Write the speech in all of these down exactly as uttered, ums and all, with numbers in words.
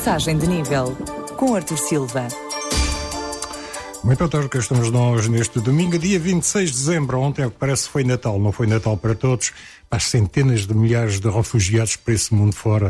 Passagem de nível, com Artur Silva. Muito boa tarde, que estamos nós neste domingo, dia vinte e seis de dezembro. Ontem, parece que foi Natal, não foi Natal para todos, para as centenas de milhares de refugiados para esse mundo fora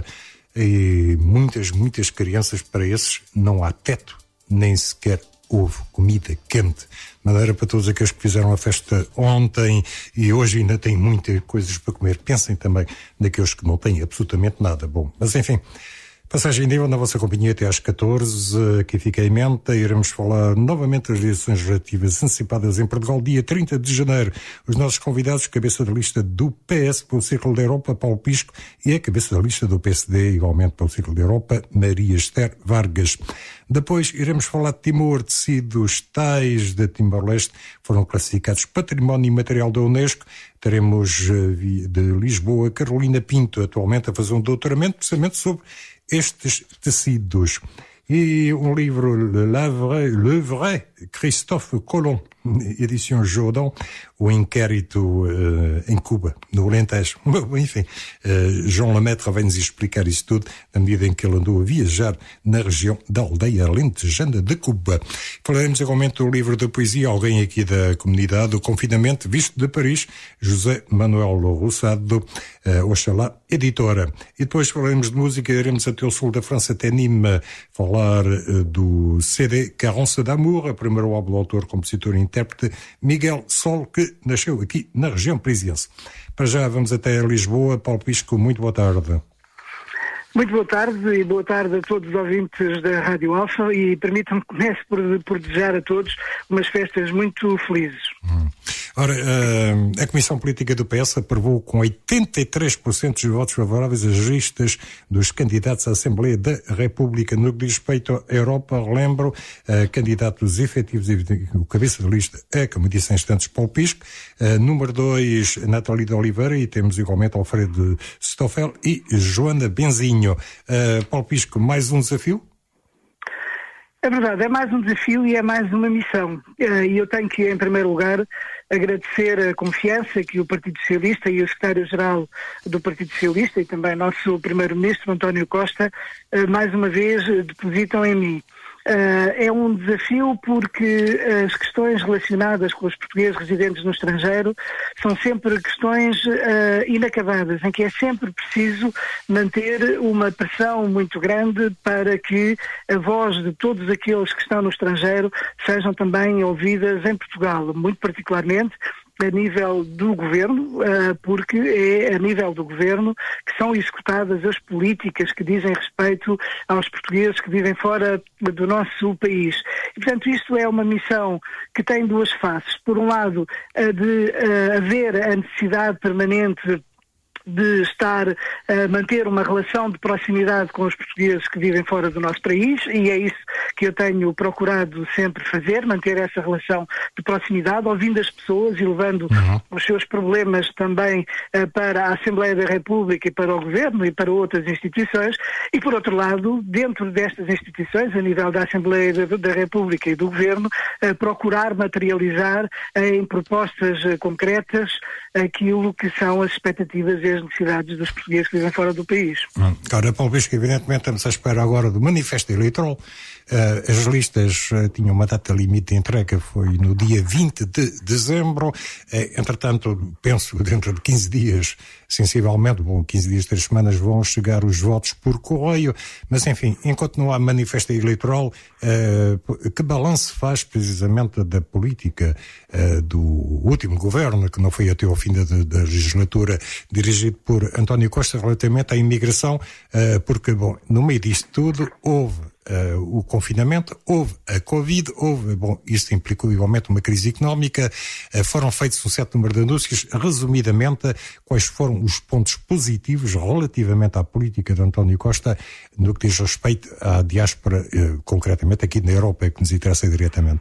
e muitas, muitas crianças. Para esses não há teto, nem sequer houve comida quente. Madeira para todos aqueles que fizeram a festa ontem e hoje ainda têm muitas coisas para comer. Pensem também naqueles que não têm absolutamente nada bom. Mas enfim, passagem de nível na vossa companhia até às catorze, aqui fica em mente. Iremos falar novamente das eleições legislativas antecipadas em Portugal, dia trinta de janeiro. Os nossos convidados, cabeça da lista do P S pelo Círculo da Europa, Paulo Pisco, e a cabeça da lista do P S D, igualmente pelo Círculo da Europa, Maria Esther Vargas. Depois iremos falar de Timor, tecidos tais de Timor-Leste foram classificados Património Imaterial da Unesco. Teremos de Lisboa Carolina Pinto, atualmente a fazer um doutoramento precisamente sobre estes tecidos. E um livro, Le Vrai, Le Vrai, Christophe Colomb, edição Jordan, o inquérito uh, em Cuba, no Alentejo. Enfim, uh, João Lemaitre vai-nos explicar isso tudo, na medida em que ele andou a viajar na região da aldeia alentejana de Cuba. Falaremos igualmente do livro de poesia, alguém aqui da comunidade, O Confinamento, visto de Paris, José Manuel Rossado, uh, Oxalá, editora. E depois falaremos de música, iremos até o sul da França, até Nîmes, falar uh, do C D Carence d'Amour, a primeiro álbum do autor, compositor e intérprete Miguel Sol, que nasceu aqui na região parisiense. Para já vamos até Lisboa. Paulo Pisco, muito boa tarde. Muito boa tarde e boa tarde a todos os ouvintes da Rádio Alfa e permitam-me que comece por, por desejar a todos umas festas muito felizes. Hum. Ora, uh, a Comissão Política do P S aprovou com oitenta e três por cento dos votos favoráveis as listas dos candidatos à Assembleia da República. No que diz respeito à Europa, relembro, uh, candidatos efetivos e o cabeça da lista é, como disse em instantes, Paulo Pisco. Uh, número dois, Nathalie de Oliveira, e temos igualmente Alfredo Stoffel e Joana Benzinho. Uh, Paulo Pisco, mais um desafio? É verdade, é mais um desafio e é mais uma missão. E eu tenho que, em primeiro lugar, agradecer a confiança que o Partido Socialista e o Secretário-Geral do Partido Socialista e também nosso Primeiro-Ministro, António Costa, mais uma vez depositam em mim. Uh, é um desafio porque as questões relacionadas com os portugueses residentes no estrangeiro são sempre questões uh, inacabadas, em que é sempre preciso manter uma pressão muito grande para que a voz de todos aqueles que estão no estrangeiro sejam também ouvidas em Portugal, muito particularmente a nível do governo, porque é a nível do governo que são executadas as políticas que dizem respeito aos portugueses que vivem fora do nosso país. E, portanto, isto é uma missão que tem duas faces. Por um lado, a de a haver a necessidade permanente de estar a manter uma relação de proximidade com os portugueses que vivem fora do nosso país, e é isso que eu tenho procurado sempre fazer, manter essa relação de proximidade, ouvindo as pessoas e levando uhum. os seus problemas também uh, para a Assembleia da República e para o Governo e para outras instituições, e por outro lado, dentro destas instituições, a nível da Assembleia da, da República e do Governo, uh, procurar materializar uh, em propostas uh, concretas aquilo que são as expectativas e as necessidades dos portugueses que vivem fora do país. Hum. Ora, Paulo Pisco, evidentemente estamos à espera agora do manifesto eleitoral. Uh, as listas uh, tinham uma data limite de entrega, foi no dia vinte de dezembro. Uh, entretanto, penso dentro de quinze dias, sensivelmente, bom, quinze dias, três semanas, vão chegar os votos por correio. Mas, enfim, enquanto não há manifesto eleitoral, uh, que balanço faz precisamente da política uh, do último governo, que não foi até ao fim da, da legislatura, dirigido por António Costa, relativamente à imigração, uh, porque, bom, no meio disto tudo, houve Uh, o confinamento, houve a Covid, houve, bom, isso implicou igualmente uma crise económica, uh, foram feitos um certo número de anúncios. Resumidamente, quais foram os pontos positivos relativamente à política de António Costa no que diz respeito à diáspora, uh, concretamente aqui na Europa, que nos interessa diretamente?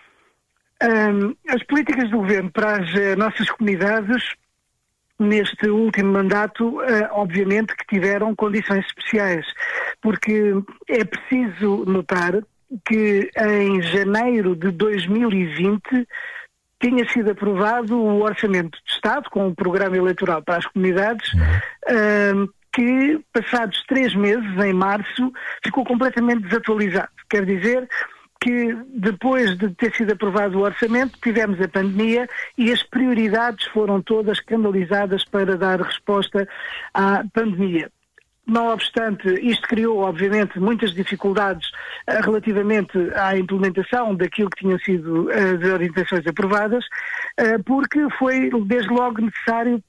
Um, as políticas do governo para as uh, nossas comunidades neste último mandato, obviamente que tiveram condições especiais, porque é preciso notar que em janeiro de dois mil e vinte tinha sido aprovado o Orçamento de Estado com um programa eleitoral para as comunidades, uh, que, passados três meses, em março, ficou completamente desatualizado. Quer dizer que, depois de ter sido aprovado o orçamento, tivemos a pandemia e as prioridades foram todas canalizadas para dar resposta à pandemia. Não obstante, isto criou, obviamente, muitas dificuldades uh, relativamente à implementação daquilo que tinham sido uh, as orientações aprovadas, uh, porque foi, desde logo, necessário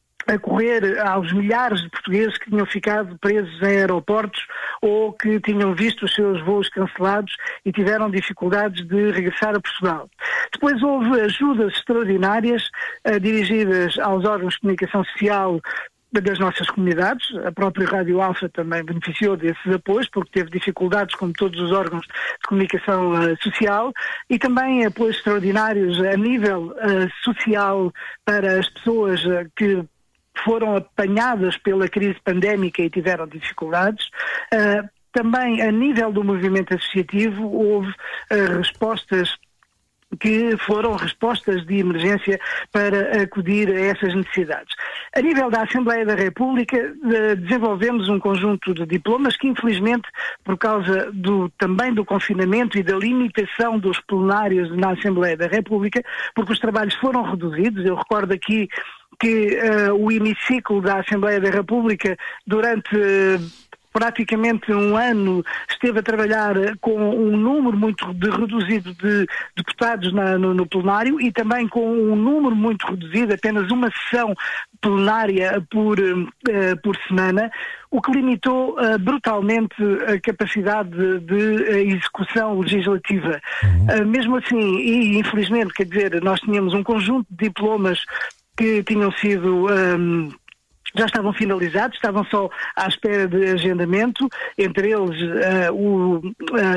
acorrer aos milhares de portugueses que tinham ficado presos em aeroportos ou que tinham visto os seus voos cancelados e tiveram dificuldades de regressar a Portugal. Depois houve ajudas extraordinárias uh, dirigidas aos órgãos de comunicação social das nossas comunidades. A própria Rádio Alfa também beneficiou desses apoios, porque teve dificuldades, como todos os órgãos de comunicação uh, social, e também apoios extraordinários a nível uh, social para as pessoas uh, que foram apanhadas pela crise pandémica e tiveram dificuldades. Uh, também a nível do movimento associativo houve uh, respostas que foram respostas de emergência para acudir a essas necessidades. A nível da Assembleia da República, desenvolvemos um conjunto de diplomas que, infelizmente, por causa do, também do confinamento e da limitação dos plenários na Assembleia da República, porque os trabalhos foram reduzidos. Eu recordo aqui que uh, o hemiciclo da Assembleia da República, durante Uh, praticamente um ano, esteve a trabalhar com um número muito de, reduzido de deputados na, no, no plenário e também com um número muito reduzido, apenas uma sessão plenária por, uh, por semana, o que limitou uh, brutalmente a capacidade de, de uh, execução legislativa. Uhum. Uh, mesmo assim, e infelizmente, quer dizer, nós tínhamos um conjunto de diplomas que tinham sido Um, já estavam finalizados, estavam só à espera de agendamento, entre eles uh, o, uh,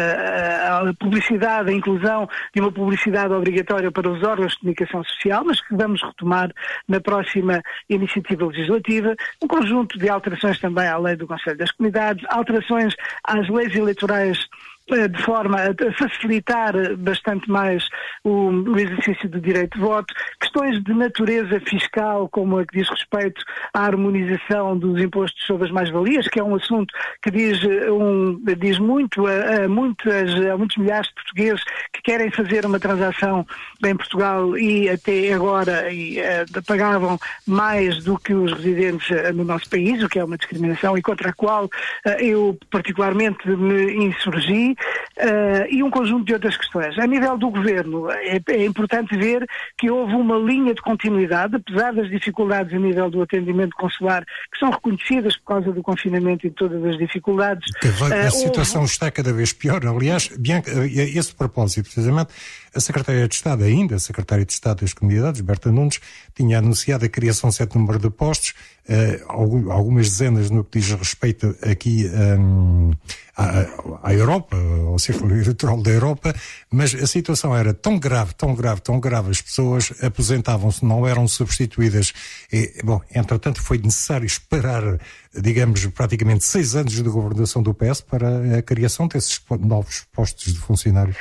a publicidade, a inclusão de uma publicidade obrigatória para os órgãos de comunicação social, mas que vamos retomar na próxima iniciativa legislativa, um conjunto de alterações também à lei do Conselho das Comunidades, alterações às leis eleitorais de forma a facilitar bastante mais o, o exercício do direito de voto, questões de natureza fiscal, como a que diz respeito à harmonização dos impostos sobre as mais-valias, que é um assunto que diz, um, diz muito a, a, muitas, a muitos milhares de portugueses que querem fazer uma transação em Portugal e até agora e, uh, pagavam mais do que os residentes uh, no nosso país, o que é uma discriminação e contra a qual uh, eu particularmente me insurgi. Uh, e um conjunto de outras questões. A nível do governo, é, é importante ver que houve uma linha de continuidade, apesar das dificuldades a nível do atendimento consular, que são reconhecidas por causa do confinamento e de todas as dificuldades. A, a uh, situação houve... está cada vez pior. Aliás, Bianca, a esse propósito, precisamente, a Secretária de Estado, ainda a Secretária de Estado das Comunidades, Berta Nunes, tinha anunciado a criação de certo número de postos, uh, algumas dezenas no que diz respeito aqui um, à, à Europa, ao círculo eleitoral da Europa, mas a situação era tão grave, tão grave, tão grave, as pessoas aposentavam-se, não eram substituídas. E, bom, entretanto foi necessário esperar, digamos, praticamente seis anos de governação do P S para a criação desses novos postos de funcionários.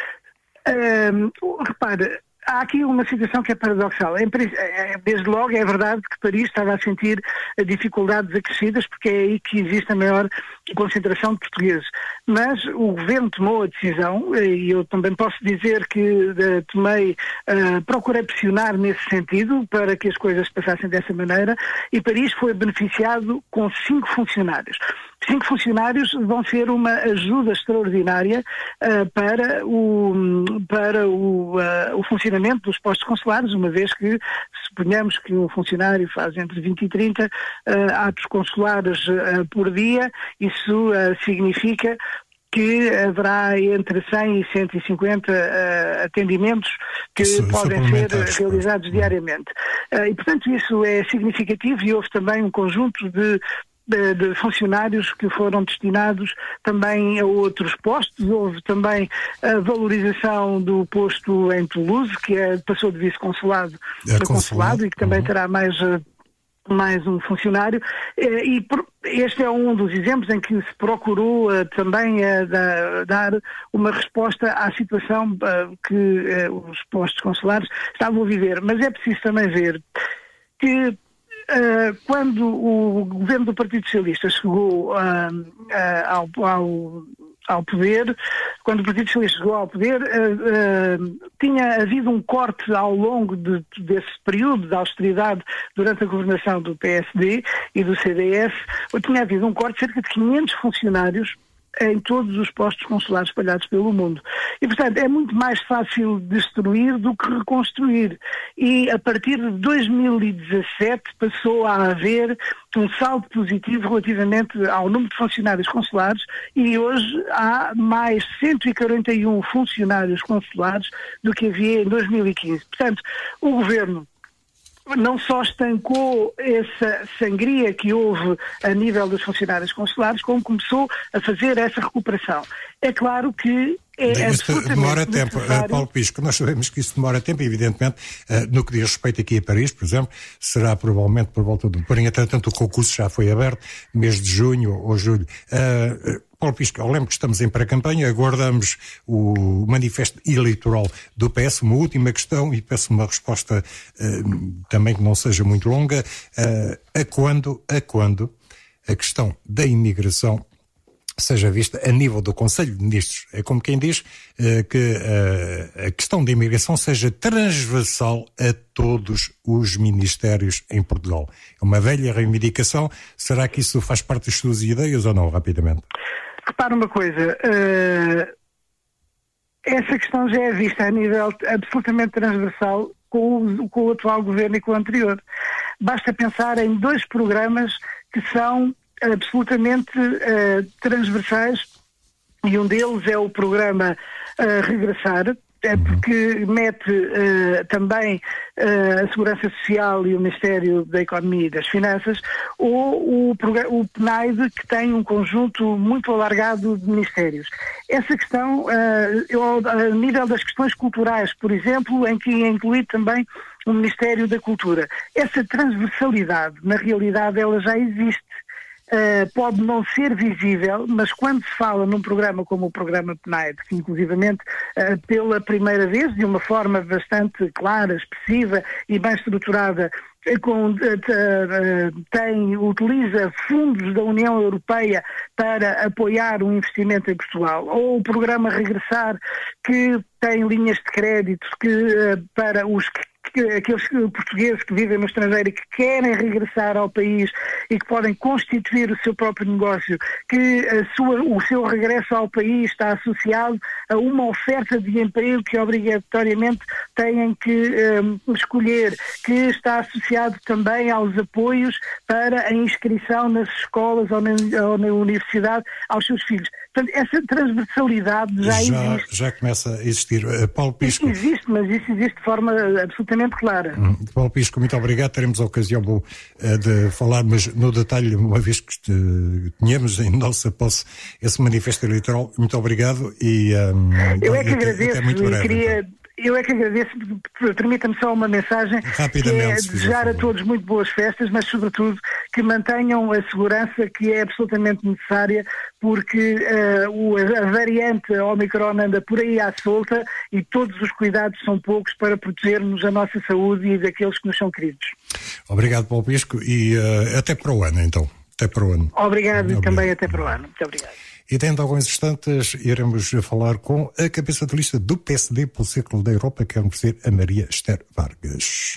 Um, repare, há aqui uma situação que é paradoxal. Desde logo é verdade que Paris estava a sentir dificuldades acrescidas porque é aí que existe a maior concentração de portugueses. Mas o governo tomou a decisão, e eu também posso dizer que uh, tomei, uh, procurei pressionar nesse sentido para que as coisas passassem dessa maneira, e Paris foi beneficiado com cinco funcionários. Cinco funcionários vão ser uma ajuda extraordinária uh, para, o, para o, uh, o funcionamento dos postos consulares, uma vez que suponhamos que um funcionário faz entre vinte e trinta uh, atos consulares uh, por dia. Isso uh, significa que haverá entre cem e cento e cinquenta uh, atendimentos que isso, podem ser realizados diariamente. Uh, e, portanto, isso é significativo, e houve também um conjunto de De, de funcionários que foram destinados também a outros postos. Houve também a valorização do posto em Toulouse, que é, passou de vice-consulado é para consulado, e que também uhum. terá mais, mais um funcionário. E este é um dos exemplos em que se procurou também dar uma resposta à situação que os postos consulares estavam a viver. Mas é preciso também ver que uh, quando o governo do Partido Socialista chegou uh, uh, ao, ao, ao poder, quando o Partido Socialista chegou ao poder, uh, uh, tinha havido um corte ao longo de, desse período de austeridade durante a governação do P S D e do C D S, tinha havido um corte de cerca de quinhentos funcionários em todos os postos consulares espalhados pelo mundo. E, portanto, é muito mais fácil destruir do que reconstruir. E, a partir de dois mil e dezassete, passou a haver um saldo positivo relativamente ao número de funcionários consulares e hoje há mais cento e quarenta e um funcionários consulares do que havia em dois mil e quinze. Portanto, o Governo não só estancou essa sangria que houve a nível dos funcionários consulares, como começou a fazer essa recuperação. É claro que é Isto absolutamente demora tempo, necessário... Paulo Pisco, nós sabemos que isso demora tempo, evidentemente, no que diz respeito aqui a Paris, por exemplo, será provavelmente por volta do... Porém, entretanto, o concurso já foi aberto, mês de junho ou julho. Uh, Paulo Pisco, eu lembro que estamos em pré-campanha, aguardamos o manifesto eleitoral do P S, uma última questão, e peço uma resposta uh, também que não seja muito longa. Uh, a quando, a quando a questão da imigração seja vista a nível do Conselho de Ministros? É como quem diz uh, que uh, a questão da imigração seja transversal a todos os ministérios em Portugal. É uma velha reivindicação. Será que isso faz parte das suas ideias ou não, rapidamente? Repara uma coisa, uh, essa questão já é vista a nível absolutamente transversal com o, com o atual governo e com o anterior. Basta pensar em dois programas que são absolutamente uh, transversais, e um deles é o programa uh, Regressar, é porque mete uh, também uh, a Segurança Social e o Ministério da Economia e das Finanças, ou o, o P N A I D, que tem um conjunto muito alargado de ministérios. Essa questão, uh, eu, a nível das questões culturais, por exemplo, em que é incluído também o Ministério da Cultura. Essa transversalidade, na realidade, ela já existe. Uh, pode não ser visível, mas quando se fala num programa como o programa P N A I D, que inclusivamente uh, pela primeira vez, de uma forma bastante clara, expressiva e bem estruturada, com, uh, uh, tem, utiliza fundos da União Europeia para apoiar um investimento em Portugal, ou o programa Regressar, que tem linhas de crédito que, uh, para os que aqueles portugueses que vivem no estrangeiro e que querem regressar ao país e que podem constituir o seu próprio negócio, que a sua, o seu regresso ao país está associado a uma oferta de emprego que obrigatoriamente têm que um, escolher, que está associado também aos apoios para a inscrição nas escolas ou na, ou na universidade aos seus filhos. Portanto, essa transversalidade já, já existe. Já começa a existir. Uh, Paulo Pisco... Isso existe, mas isso existe de forma absolutamente clara. Hum, Paulo Pisco, muito obrigado. Teremos a ocasião uh, de falar, mas no detalhe, uma vez que uh, tenhamos em nossa posse esse manifesto eleitoral. Muito obrigado e... Um, Eu é que até, agradeço até muito breve, e queria... Então. Eu é que agradeço, permita-me só uma mensagem, que é desejar a todos muito boas festas, mas sobretudo que mantenham a segurança que é absolutamente necessária, porque uh, o, a variante Omicron anda por aí à solta e todos os cuidados são poucos para protegermos a nossa saúde e daqueles que nos são queridos. Obrigado, Paulo Pisco, e uh, até para o ano, então. Até para o ano. Obrigado, e também até para o ano. Muito obrigado. E dentro de alguns instantes iremos falar com a cabeça de lista do P S D pelo Círculo da Europa, que é a Maria Esther Vargas.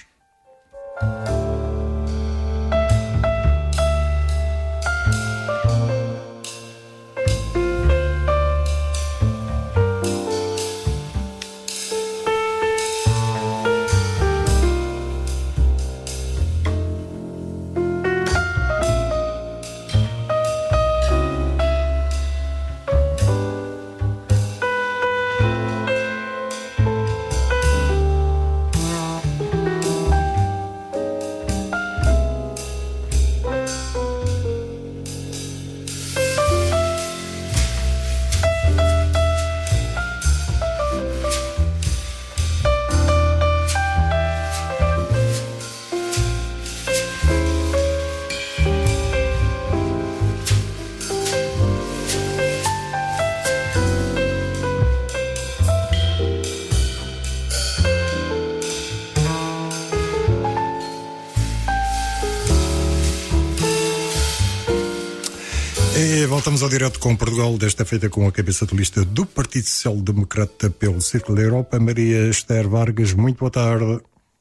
Voltamos ao direto com Portugal, desta feita com a cabeça de lista do Partido Social Democrata pelo Círculo da Europa, Maria Esther Vargas. Muito boa tarde.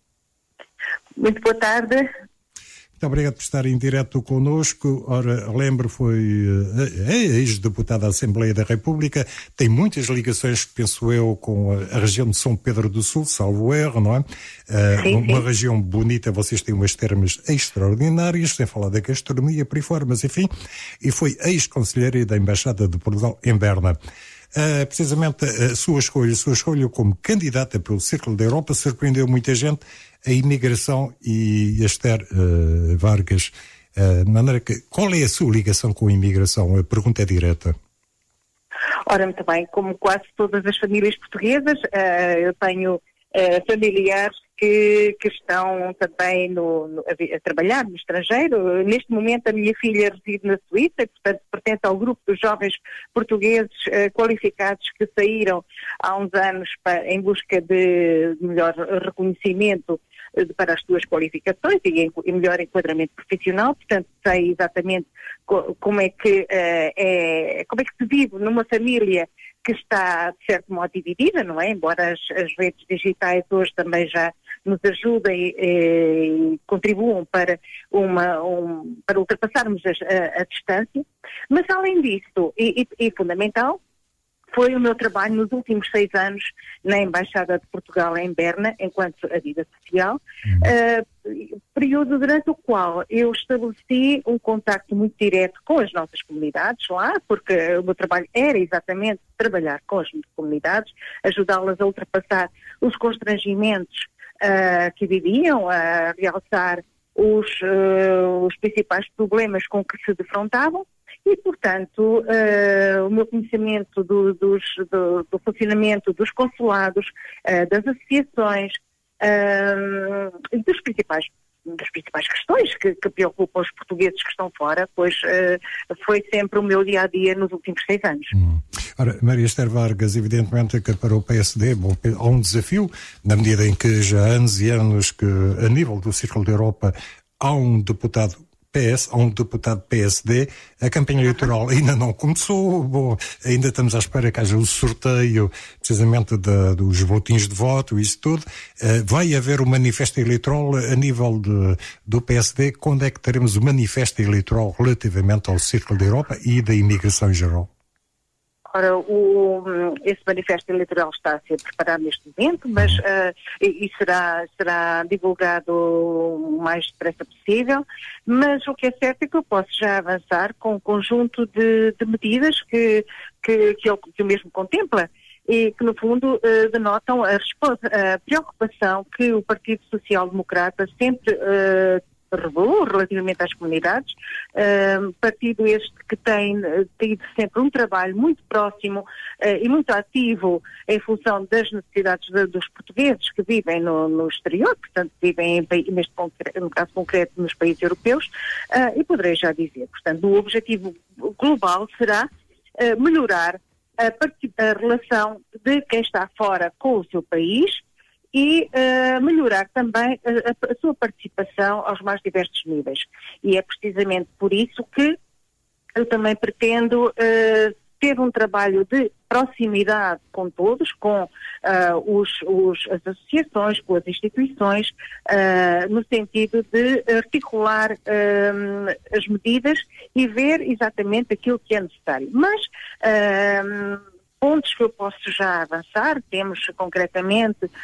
Muito boa tarde. Muito obrigado por estar em direto connosco. Ora, lembro, foi é ex-deputada da Assembleia da República, tem muitas ligações, penso eu, com a, a região de São Pedro do Sul, salvo erro, não é? Uh, sim, uma sim. região bonita, vocês têm umas termas extraordinárias, sem falar da gastronomia, por aí fora, mas enfim, e foi ex-conselheira da Embaixada de Portugal em Berna. Uh, precisamente a sua escolha, a sua escolha como candidata pelo Círculo da Europa surpreendeu muita gente, a imigração, e Esther uh, Vargas, uh, de maneira que, qual é a sua ligação com a imigração? A pergunta é direta. Ora, muito bem, como quase todas as famílias portuguesas, uh, eu tenho uh, familiares que, que estão também no, no, a, a trabalhar no estrangeiro. Neste momento a minha filha reside na Suíça e, portanto, pertence ao grupo dos jovens portugueses uh, qualificados que saíram há uns anos para, em busca de melhor reconhecimento para as suas qualificações e, e melhor enquadramento profissional. Portanto, sei exatamente co, como é que uh, é, como é que se vive numa família que está, de certo modo, dividida, não é? Embora as, as redes digitais hoje também já nos ajudem e, e contribuam para, uma, um, para ultrapassarmos a, a, a distância. Mas, além disso, e, e, e fundamental, foi o meu trabalho nos últimos seis anos na Embaixada de Portugal em Berna, enquanto a vida social, uh, período durante o qual eu estabeleci um contacto muito direto com as nossas comunidades lá, porque o meu trabalho era exatamente trabalhar com as comunidades, ajudá-las a ultrapassar os constrangimentos uh, que viviam, a realçar os, uh, os principais problemas com que se defrontavam. E, portanto, uh, o meu conhecimento do, dos, do, do funcionamento dos consulados, uh, das associações, uh, dos principais, das principais questões que, que preocupam os portugueses que estão fora, pois uh, foi sempre o meu dia-a-dia nos últimos seis anos. Hum. Ora, Maria Esther Vargas, evidentemente que para o P S D, bom, há um desafio, na medida em que já há anos e anos que, a nível do Círculo da Europa, há um deputado P S, há um deputado P S D, a campanha eleitoral ainda não começou, bom, ainda estamos à espera que haja o sorteio, precisamente de, dos votinhos de voto, isso tudo. Uh, vai haver o manifesto eleitoral a nível de, do P S D? Quando é que teremos o manifesto eleitoral relativamente ao Círculo da Europa e da imigração em geral? Ora, o, esse manifesto eleitoral está a ser preparado neste momento, mas uh, e, e será, será divulgado o mais depressa possível, mas o que é certo é que eu posso já avançar com um conjunto de, de medidas que, que, que, eu, que eu mesmo contempla e que, no fundo, uh, denotam a, a preocupação que o Partido Social Democrata sempre uh, revelou relativamente às comunidades, uh, partido este que tem uh, tido sempre um trabalho muito próximo uh, e muito ativo em função das necessidades de, dos portugueses que vivem no, no exterior, portanto vivem em, neste no caso concreto nos países europeus, uh, e poderei já dizer, portanto, o objetivo global será uh, melhorar a, a relação de quem está fora com o seu país e uh, melhorar também a, a sua participação aos mais diversos níveis. E é precisamente por isso que eu também pretendo uh, ter um trabalho de proximidade com todos, com uh, os, os, as associações, com as instituições, uh, no sentido de articular uh, as medidas e ver exatamente aquilo que é necessário. Mas uh, pontos que eu posso já avançar, temos concretamente uh,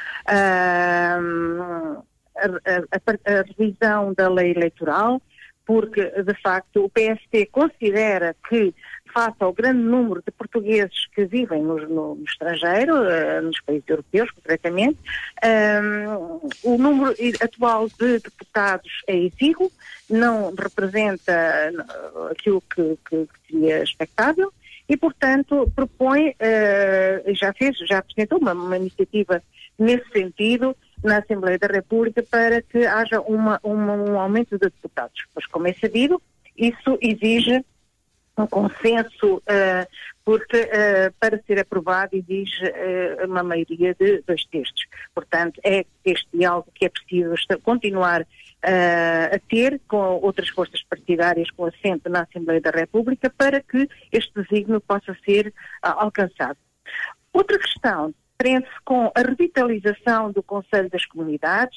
a, a, a revisão da lei eleitoral, porque de facto o P S D considera que, face ao grande número de portugueses que vivem no, no, no estrangeiro, uh, nos países europeus concretamente, um, o número atual de deputados é exíguo, não representa aquilo que, que, que seria expectável, e, portanto, propõe, uh, já fez, já apresentou uma, uma iniciativa nesse sentido na Assembleia da República para que haja uma, uma, um aumento de deputados. Pois, como é sabido, isso exige um consenso, uh, porque uh, para ser aprovado exige uh, uma maioria de dois terços. Portanto, é este diálogo que é preciso continuar uh, a ter com outras forças partidárias com assento na Assembleia da República para que este desígnio possa ser uh, alcançado. Outra questão prende-se com a revitalização do Conselho das Comunidades.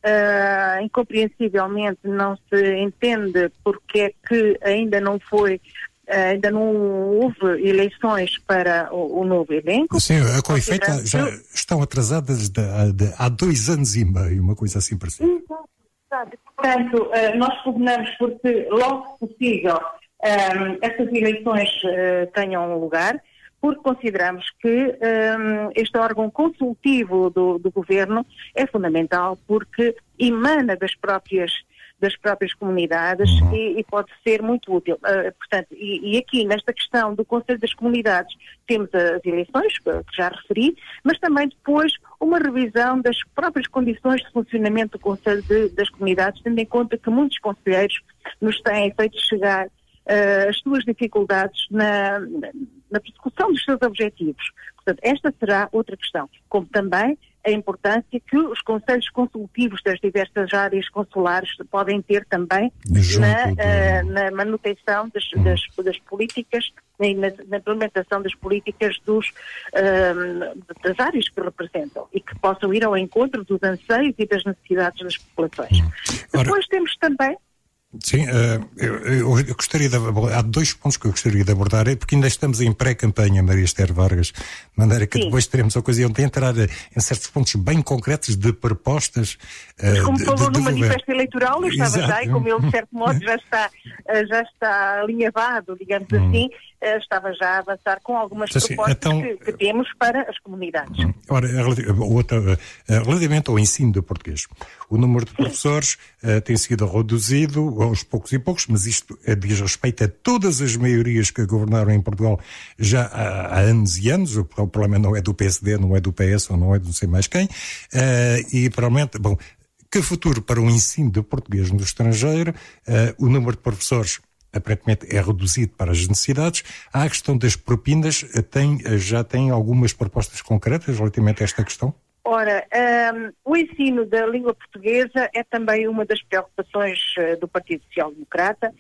Uh, incompreensivelmente não se entende porque é que ainda não foi Uh, ainda não houve eleições para o, o novo elenco. Sim, com efeito já estão atrasadas de, de, há dois anos e meio, uma coisa assim parecida. Exato, exato. Portanto, uh, nós combinamos porque logo que possível um, essas eleições uh, tenham lugar, porque consideramos que um, este órgão consultivo do, do governo é fundamental porque emana das próprias das próprias comunidades uhum. e, e pode ser muito útil. Uh, portanto, e, e aqui nesta questão do Conselho das Comunidades temos as eleições, que já referi, mas também depois uma revisão das próprias condições de funcionamento do Conselho de, das Comunidades, tendo em conta que muitos conselheiros nos têm feito chegar uh, as suas dificuldades na, na persecução dos seus objetivos. Portanto, esta será outra questão, como também a importância que os conselhos consultivos das diversas áreas consulares podem ter também na, uh, na manutenção das, uhum. das, das políticas e na, na implementação das políticas dos, uh, das áreas que representam e que possam ir ao encontro dos anseios e das necessidades das populações. Uhum. Ora... Depois temos também Sim, uh, eu, eu gostaria de abordar, há dois pontos que eu gostaria de abordar, porque ainda estamos em pré-campanha, Maria Esther Vargas, de maneira que Sim. depois teremos a ocasião de entrar em certos pontos bem concretos de propostas. Mas como uh, falou de, no de manifesto eleitoral, eu estava Exato. já, e como ele de certo modo já está, já está alinhavado, digamos hum. assim, estava já a avançar com algumas assim, propostas então, que, que temos para as comunidades. Hum. Ora, outra, relativamente ao ensino do português, o número de professores uh, tem sido reduzido aos poucos e poucos, mas isto uh, diz respeito a todas as maiorias que governaram em Portugal já há, há anos e anos. O, o problema não é do P S D, não é do P S ou não é de não sei mais quem, uh, e provavelmente, bom, que futuro para o ensino do português no estrangeiro? Uh, o número de professores aparentemente é reduzido para as necessidades. Há a questão das propinas, tem, já tem algumas propostas concretas relativamente a esta questão? Ora, um, o ensino da língua portuguesa é também uma das preocupações uh, do Partido Social Democrata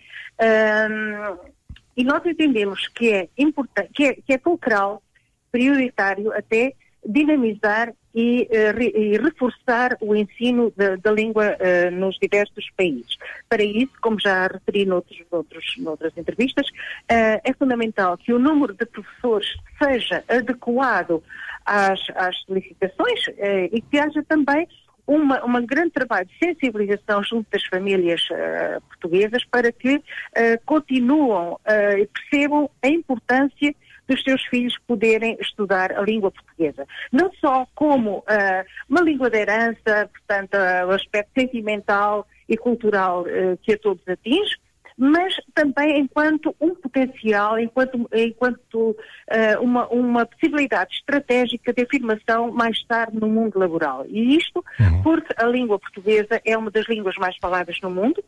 um, e nós entendemos que é importante, que é, que é fulcral, prioritário até, dinamizar e, uh, re, e reforçar o ensino da, da língua uh, nos diversos países. Para isso, como já referi noutros, noutros, noutras entrevistas, uh, é fundamental que o número de professores seja adequado às, às solicitações uh, e que haja também uma, uma grande trabalho de sensibilização junto das famílias uh, portuguesas para que uh, continuam uh, e percebam a importância dos seus filhos poderem estudar a língua portuguesa. Não só como uh, uma língua de herança, portanto, uh, o aspecto sentimental e cultural uh, que a todos atinge, mas também enquanto um potencial, enquanto, enquanto uh, uma, uma possibilidade estratégica de afirmação mais tarde no mundo laboral. E isto uhum. porque a língua portuguesa é uma das línguas mais faladas no mundo,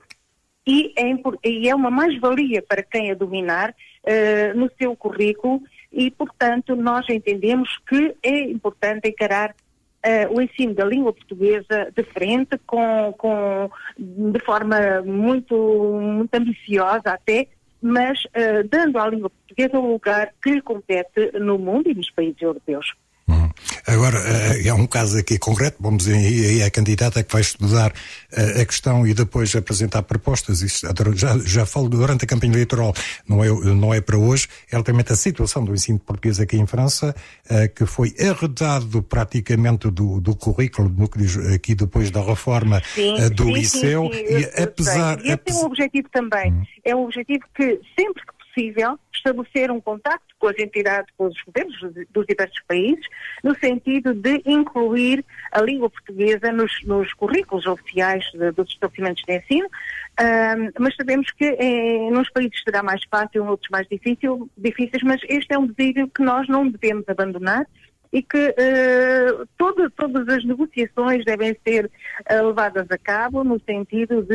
E é, e é uma mais-valia para quem a dominar uh, no seu currículo e, portanto, nós entendemos que é importante encarar uh, o ensino da língua portuguesa de frente, com, com, de forma muito, muito ambiciosa até, mas uh, dando à língua portuguesa o lugar que lhe compete no mundo e nos países europeus. Agora, é um caso aqui concreto, vamos aí a candidata que vai estudar a questão e depois apresentar propostas. Isso, já, já falo durante a campanha eleitoral, não é, não é para hoje, é realmente a situação do ensino português aqui em França, que foi arredado praticamente do, do currículo, no que diz aqui depois da reforma sim, do sim, liceu. Sim, sim, e eu, apesar, eu e esse apesar... é um objetivo também, hum. é um objetivo que sempre que possível estabelecer um contacto com as entidades, com os governos dos diversos países, no sentido de incluir a língua portuguesa nos, nos currículos oficiais de, dos estabelecimentos de ensino, um, mas sabemos que em uns países será mais fácil, em outros mais difícil, difíceis, mas este é um desígnio que nós não devemos abandonar e que uh, todo, todas as negociações devem ser uh, levadas a cabo no sentido de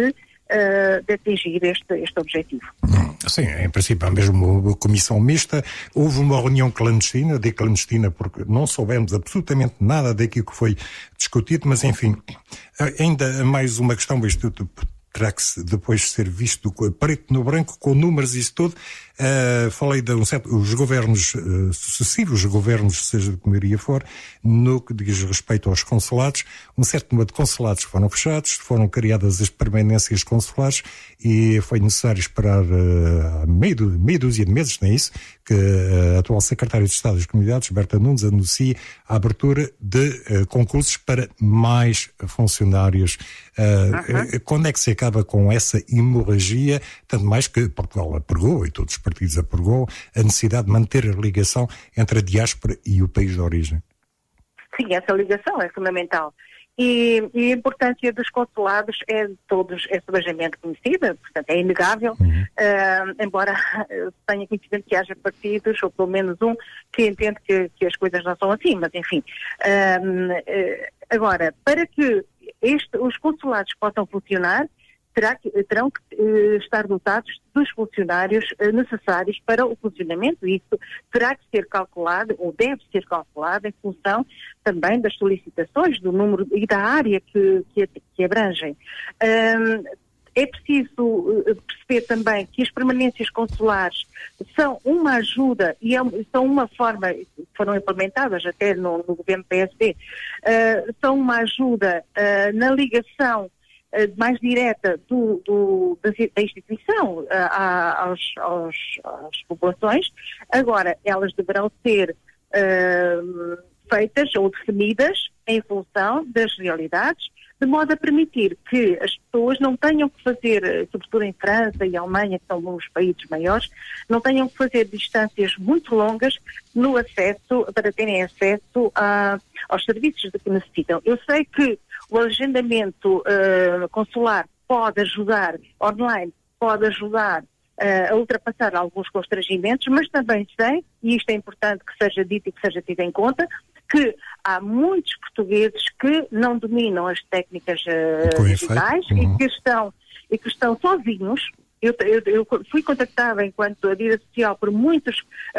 uh, de atingir este, este objetivo. Sim, em princípio, mesmo uma comissão mista. Houve uma reunião clandestina, de clandestina, porque não soubemos absolutamente nada daquilo que foi discutido, mas enfim, ainda mais uma questão, isto terá que depois ser visto preto no branco, com números e isso tudo. Uh, falei de um certo, os governos uh, sucessivos, os governos, seja de que maioria for, no que diz respeito aos consulados, um certo número de consulados foram fechados, foram criadas as permanências consulares e foi necessário esperar uh, meio, do, meio dúzia de meses, não é isso, que a atual secretária de Estado das Comunidades, Berta Nunes, anuncia a abertura de uh, concursos para mais funcionários. Uh, uh-huh. Quando é que se acaba com essa hemorragia, tanto mais que Portugal apregou e todos os partidos apregou a necessidade de manter a ligação entre a diáspora e o país de origem? Sim, essa ligação é fundamental. E, e a importância dos consulados é de todos, é subejamente conhecida, portanto é inegável, uhum. uh, embora tenha conhecimento que haja partidos, ou pelo menos um, que entende que, que as coisas não são assim, mas enfim. Uh, uh, agora, para que este, os consulados possam funcionar, Terá que, terão que uh, estar dotados dos funcionários uh, necessários para o funcionamento. Isso terá que ser calculado, ou deve ser calculado, em função também das solicitações, do número e da área que, que, que abrangem. Um, é preciso uh, perceber também que as permanências consulares são uma ajuda e é, são uma forma, foram implementadas até no, no governo P S D, uh, são uma ajuda uh, na ligação mais direta do, do, da instituição uh, aos, aos, às populações. Agora, elas deverão ser uh, feitas ou definidas em função das realidades, de modo a permitir que as pessoas não tenham que fazer, sobretudo em França e Alemanha, que são os países maiores, não tenham que fazer distâncias muito longas no acesso, para terem acesso a, aos serviços de que necessitam. Eu sei que o agendamento uh, consular pode ajudar, online, pode ajudar uh, a ultrapassar alguns constrangimentos, mas também sei, e isto é importante que seja dito e que seja tido em conta, que há muitos portugueses que não dominam as técnicas uh, digitais uhum. e, que estão, e que estão sozinhos. Eu, eu, eu fui contactada enquanto líder social por muitos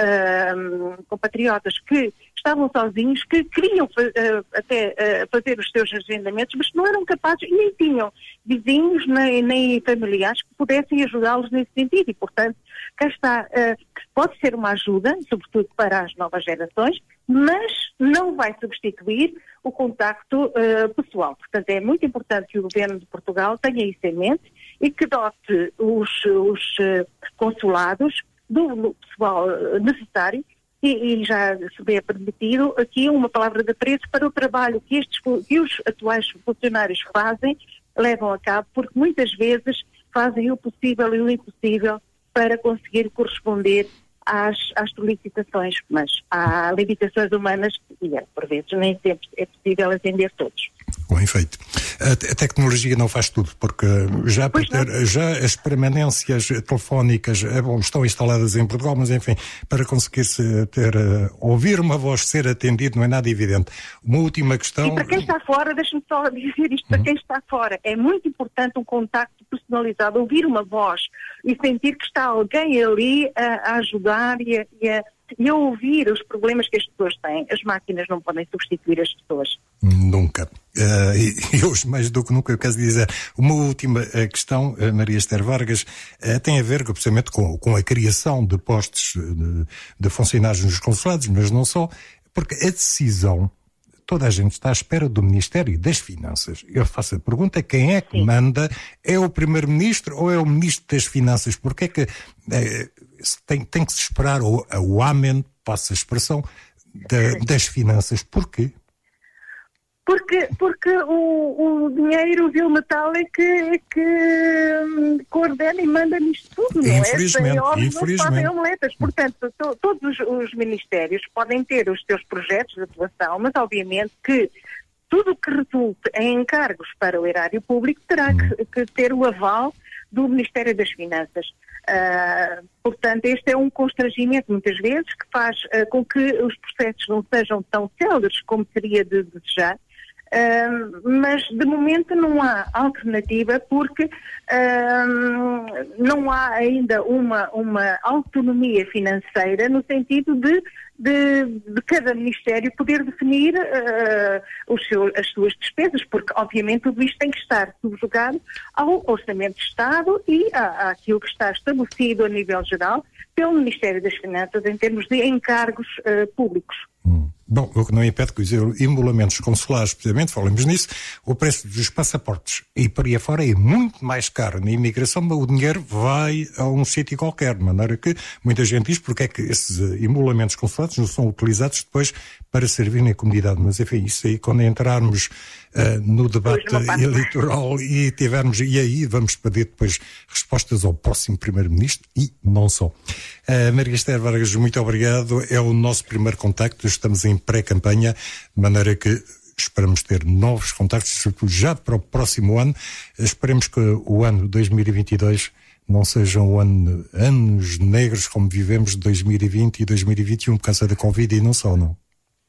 uh, compatriotas que estavam sozinhos, que queriam uh, até uh, fazer os seus agendamentos, mas não eram capazes e nem tinham vizinhos nem, nem familiares que pudessem ajudá-los nesse sentido. E, portanto, cá está, uh, pode ser uma ajuda, sobretudo para as novas gerações, mas não vai substituir o contacto uh, pessoal. Portanto, é muito importante que o Governo de Portugal tenha isso em mente e que dote os, os uh, consulados do pessoal uh, necessário e, e já se é permitido aqui uma palavra de apreço para o trabalho que, estes, que os atuais funcionários fazem, levam a cabo, porque muitas vezes fazem o possível e o impossível para conseguir corresponder às, às solicitações, mas há limitações humanas e, por vezes, nem sempre é possível atender todos. Com efeito. A, a tecnologia não faz tudo, porque já, por ter, já as permanências telefónicas é bom, estão instaladas em Portugal, mas enfim, para conseguir-se ter, uh, ouvir uma voz, ser atendido, não é nada evidente. Uma última questão... E para quem está fora, deixa-me só dizer isto, para uhum. quem está fora, é muito importante um contacto personalizado, ouvir uma voz e sentir que está alguém ali a, a ajudar e a, e, a, e a ouvir os problemas que as pessoas têm. As máquinas não podem substituir as pessoas. Nunca. Uh, e, e hoje, mais do que nunca, eu quero dizer, uma última uh, questão, uh, Maria Esther Vargas, uh, tem a ver, precisamente, com, com a criação de postos de, de funcionários nos consulados, mas não só, porque a decisão, toda a gente está à espera do Ministério das Finanças. Eu faço a pergunta, quem é que Sim. manda? É o Primeiro-Ministro ou é o Ministro das Finanças? Porque é que uh, tem, tem que se esperar o, o amém, passa a expressão, da, das finanças? Porquê? Porque, porque o, o dinheiro, o vil metal é que, é que coordena e manda nisto tudo, não é? Infelizmente, é infelizmente. Não fazem omeletas. Portanto, to, todos os, os ministérios podem ter os seus projetos de atuação, mas obviamente que tudo o que resulte em encargos para o erário público terá hum. que, que ter o aval do Ministério das Finanças. Uh, portanto, este é um constrangimento, muitas vezes, que faz uh, com que os processos não sejam tão céleres como seria de desejar. Uh, mas de momento não há alternativa porque uh, não há ainda uma, uma autonomia financeira no sentido de, de, de cada Ministério poder definir uh, os seu, as suas despesas, porque obviamente tudo isto tem que estar subjugado ao Orçamento de Estado e à, àquilo que está estabelecido a nível geral pelo Ministério das Finanças em termos de encargos uh, públicos. Hum. Bom, o que não impede que os emolamentos consulares, precisamente, falamos nisso, o preço dos passaportes e por aí afora é muito mais caro. Na imigração o dinheiro vai a um sítio qualquer, de maneira que muita gente diz porque é que esses emolamentos consulares não são utilizados depois para servir na comunidade. Mas enfim, isso aí quando entrarmos uh, no debate eleitoral e tivermos, e aí vamos pedir depois respostas ao próximo Primeiro-Ministro e não só. Uh, Maria Esther Vargas, muito obrigado. É o nosso primeiro contacto, estamos em pré-campanha, de maneira que esperamos ter novos contactos, sobretudo já para o próximo ano. Esperemos que o ano dois mil e vinte e dois não sejam um ano, anos negros como vivemos dois mil e vinte e dois mil e vinte e um por causa da Covid e não só, não.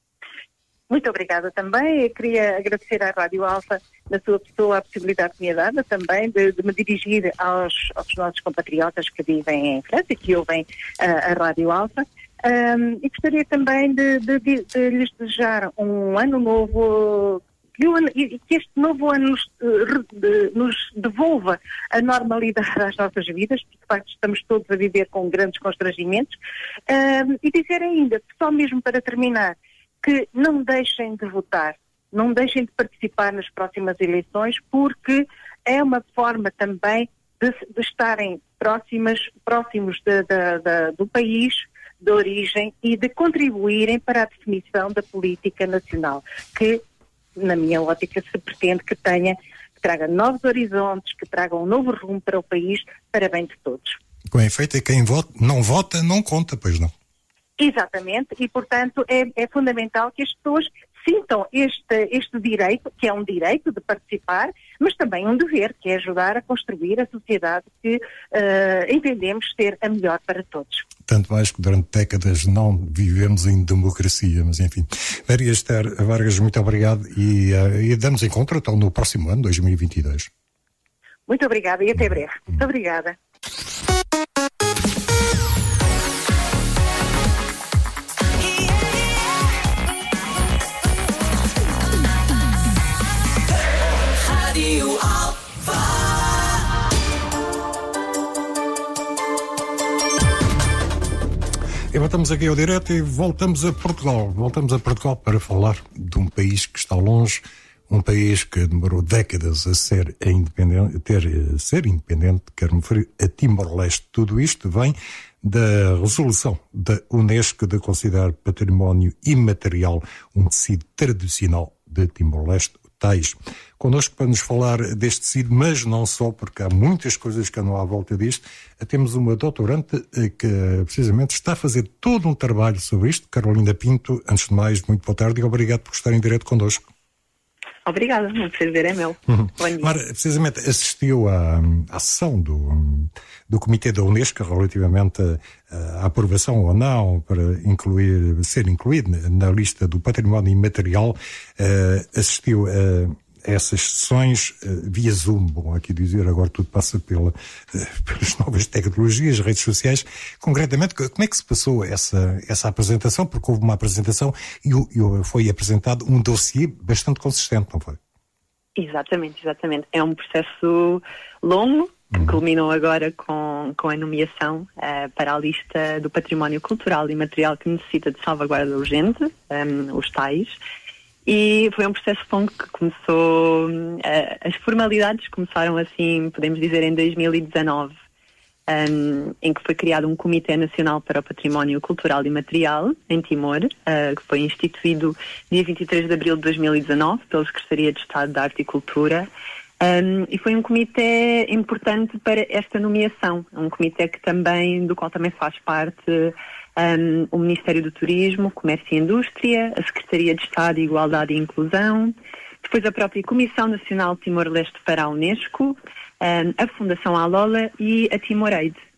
Muito obrigada também. Eu queria agradecer à Rádio Alfa, na sua pessoa, a possibilidade que me é dada também de, de me dirigir aos, aos nossos compatriotas que vivem em França, que ouvem uh, a Rádio Alfa. Um, e gostaria também de, de, de, de lhes desejar um ano novo, que, o ano, que este novo ano nos, de, nos devolva a normalidade às nossas vidas, porque de facto estamos todos a viver com grandes constrangimentos. Um, e dizer ainda, só mesmo para terminar, que não deixem de votar, não deixem de participar nas próximas eleições, porque é uma forma também de, de estarem próximas, próximos de, de, de, do país de origem e de contribuírem para a definição da política nacional, que, na minha ótica, se pretende que tenha, que traga novos horizontes, que traga um novo rumo para o país, para bem de todos. Com efeito, é quem vota, não vota, não conta, pois não? Exatamente, e portanto é, é fundamental que as pessoas sintam este, este direito, que é um direito de participar, mas também um dever, que é ajudar a construir a sociedade que uh, entendemos ser a melhor para todos. Tanto mais que durante décadas não vivemos em democracia, mas enfim. Maria Esther Vargas, muito obrigado e, uh, e damos encontro então no próximo ano, dois mil e vinte e dois. Muito obrigada e até breve. Muito obrigada. E voltamos aqui ao direto e voltamos a Portugal. Voltamos a Portugal para falar de um país que está longe, um país que demorou décadas a ser independente, ter, a ser independente, quero-me referir a Timor-Leste. Tudo isto vem da resolução da Unesco de considerar património imaterial um tecido tradicional de Timor-Leste, o Tais. Connosco para nos falar deste tecido, mas não só, porque há muitas coisas que andam à volta disto. Temos uma doutorante que precisamente está a fazer todo um trabalho sobre isto, Carolina Pinto. Antes de mais, muito boa tarde e obrigado por estar em direto connosco. Obrigada, o prazer é meu. Uhum. Mara, precisamente assistiu à, à sessão do, do Comitê da Unesco relativamente à aprovação ou não para incluir, ser incluído na lista do património imaterial. Uh, assistiu a essas sessões uh, via Zoom. Bom, aqui dizer, agora tudo passa pela, uh, pelas novas tecnologias, redes sociais. Concretamente, como é que se passou essa, essa apresentação? Porque houve uma apresentação e, e foi apresentado um dossiê bastante consistente, não foi? Exatamente, exatamente. É um processo longo, que uhum. culminou agora com, com a nomeação uh, para a lista do património cultural e material que necessita de salvaguarda urgente, um, os tais. E foi um processo longo que começou, uh, as formalidades começaram assim, podemos dizer, em dois mil e dezanove, um, em que foi criado um Comitê Nacional para o Património Cultural e Material, em Timor, uh, que foi instituído dia vinte e três de abril de dois mil e dezanove, pela Secretaria de Estado de Arte e Cultura, um, e foi um comitê importante para esta nomeação, um comitê que também, do qual também faz parte Um, o Ministério do Turismo, Comércio e Indústria, a Secretaria de Estado de Igualdade e Inclusão, depois a própria Comissão Nacional Timor-Leste para a Unesco, um, a Fundação Alola e a Timor-Aid.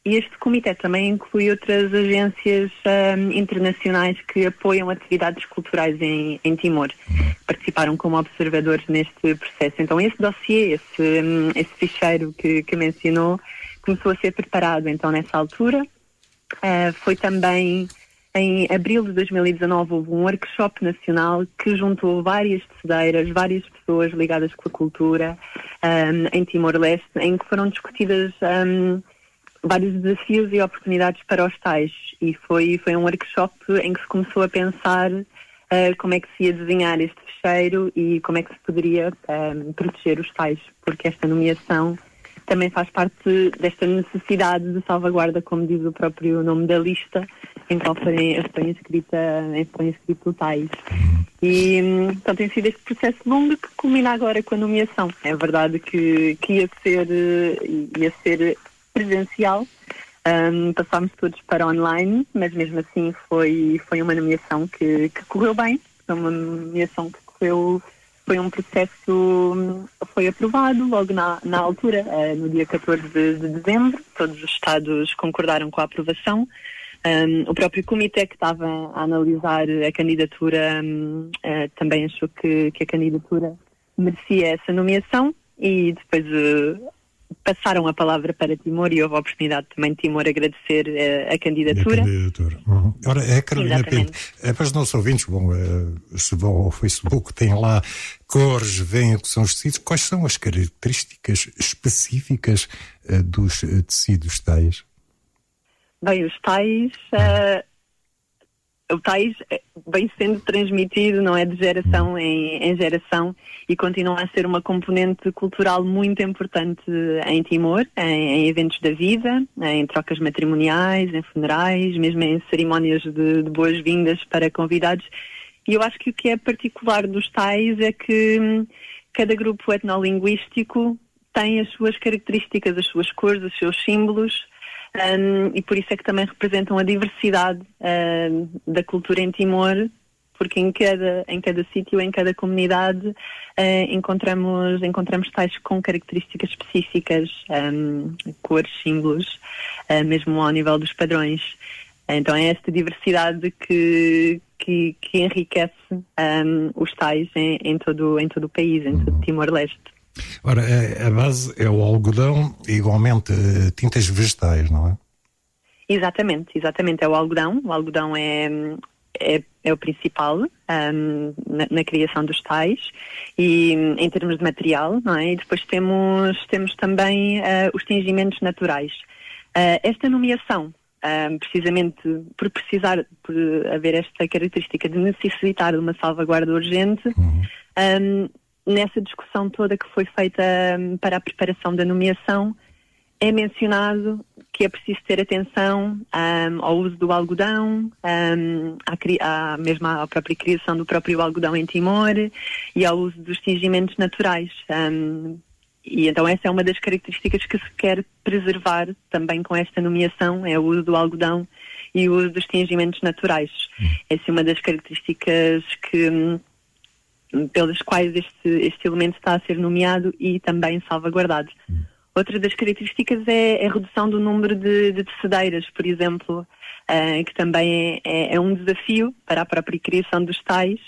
E este comitê também inclui outras agências um, internacionais que apoiam atividades culturais em, em Timor. Participaram como observadores neste processo. Então esse dossiê, esse, um, esse ficheiro que, que mencionou, começou a ser preparado então nessa altura. Uh, foi também em abril de dois mil e dezanove houve um workshop nacional que juntou várias tecedeiras, várias pessoas ligadas com a cultura um, em Timor-Leste, em que foram discutidas um, vários desafios e oportunidades para os tais. E foi, foi um workshop em que se começou a pensar uh, como é que se ia desenhar este fecheiro e como é que se poderia um, proteger os tais, porque esta nomeação também faz parte desta necessidade de salvaguarda, como diz o próprio nome da lista, em qual foi, foi escrita, foi escrito o tais. E então tem sido este processo longo que culmina agora com a nomeação. É verdade que, que ia ser, ia ser presencial, um, passámos todos para online, mas mesmo assim foi, foi uma nomeação que, que correu bem, foi uma nomeação que correu... Foi um processo, foi aprovado logo na, na altura, uh, no dia catorze de, de dezembro, todos os Estados concordaram com a aprovação. Um, o próprio comitê que estava a analisar a candidatura um, uh, também achou que, que a candidatura merecia essa nomeação e depois uh, passaram a palavra para Timor e houve a oportunidade também de Timor agradecer uh, a candidatura. A candidatura. Uhum. Ora, é Carolina Pinto, é para os nossos ouvintes, bom, é, se vão ao Facebook, tem lá cores, veem o que são os tecidos. Quais são as características específicas uh, dos uh, tecidos tais? Bem, os tais... Uh, o tais vem sendo transmitido, não é, de geração em, em geração e continua a ser uma componente cultural muito importante em Timor, em, em eventos da vida, em trocas matrimoniais, em funerais, mesmo em cerimónias de, de boas-vindas para convidados. E eu acho que o que é particular dos tais é que hum, cada grupo etnolinguístico tem as suas características, as suas cores, os seus símbolos. Um, e por isso é que também representam a diversidade uh, da cultura em Timor, porque em cada, em cada sítio, em cada comunidade, uh, encontramos, encontramos tais com características específicas, um, cores, símbolos, uh, mesmo ao nível dos padrões. Então é esta diversidade que, que, que enriquece um, os tais em, em, todo, em todo o país, em todo Timor-Leste. Ora, a base é o algodão e igualmente tintas vegetais, não é? Exatamente, exatamente, é o algodão. O algodão é, é, é o principal um, na, na criação dos tais e em termos de material, não é? E depois temos, temos também uh, os tingimentos naturais. Uh, esta nomeação, um, precisamente por precisar, por haver esta característica de necessitar de uma salvaguarda urgente, uhum. um, nessa discussão toda que foi feita um, para a preparação da nomeação, é mencionado que é preciso ter atenção um, ao uso do algodão, um, à, à, mesmo à própria criação do próprio algodão em Timor e ao uso dos tingimentos naturais. Um, e então essa é uma das características que se quer preservar também com esta nomeação, é o uso do algodão e o uso dos tingimentos naturais. Essa é uma das características que... Um, pelas quais este, este elemento está a ser nomeado e também salvaguardado. Hum. Outra das características é a redução do número de, de tecedeiras, por exemplo, uh, que também é, é um desafio para a própria criação dos tais,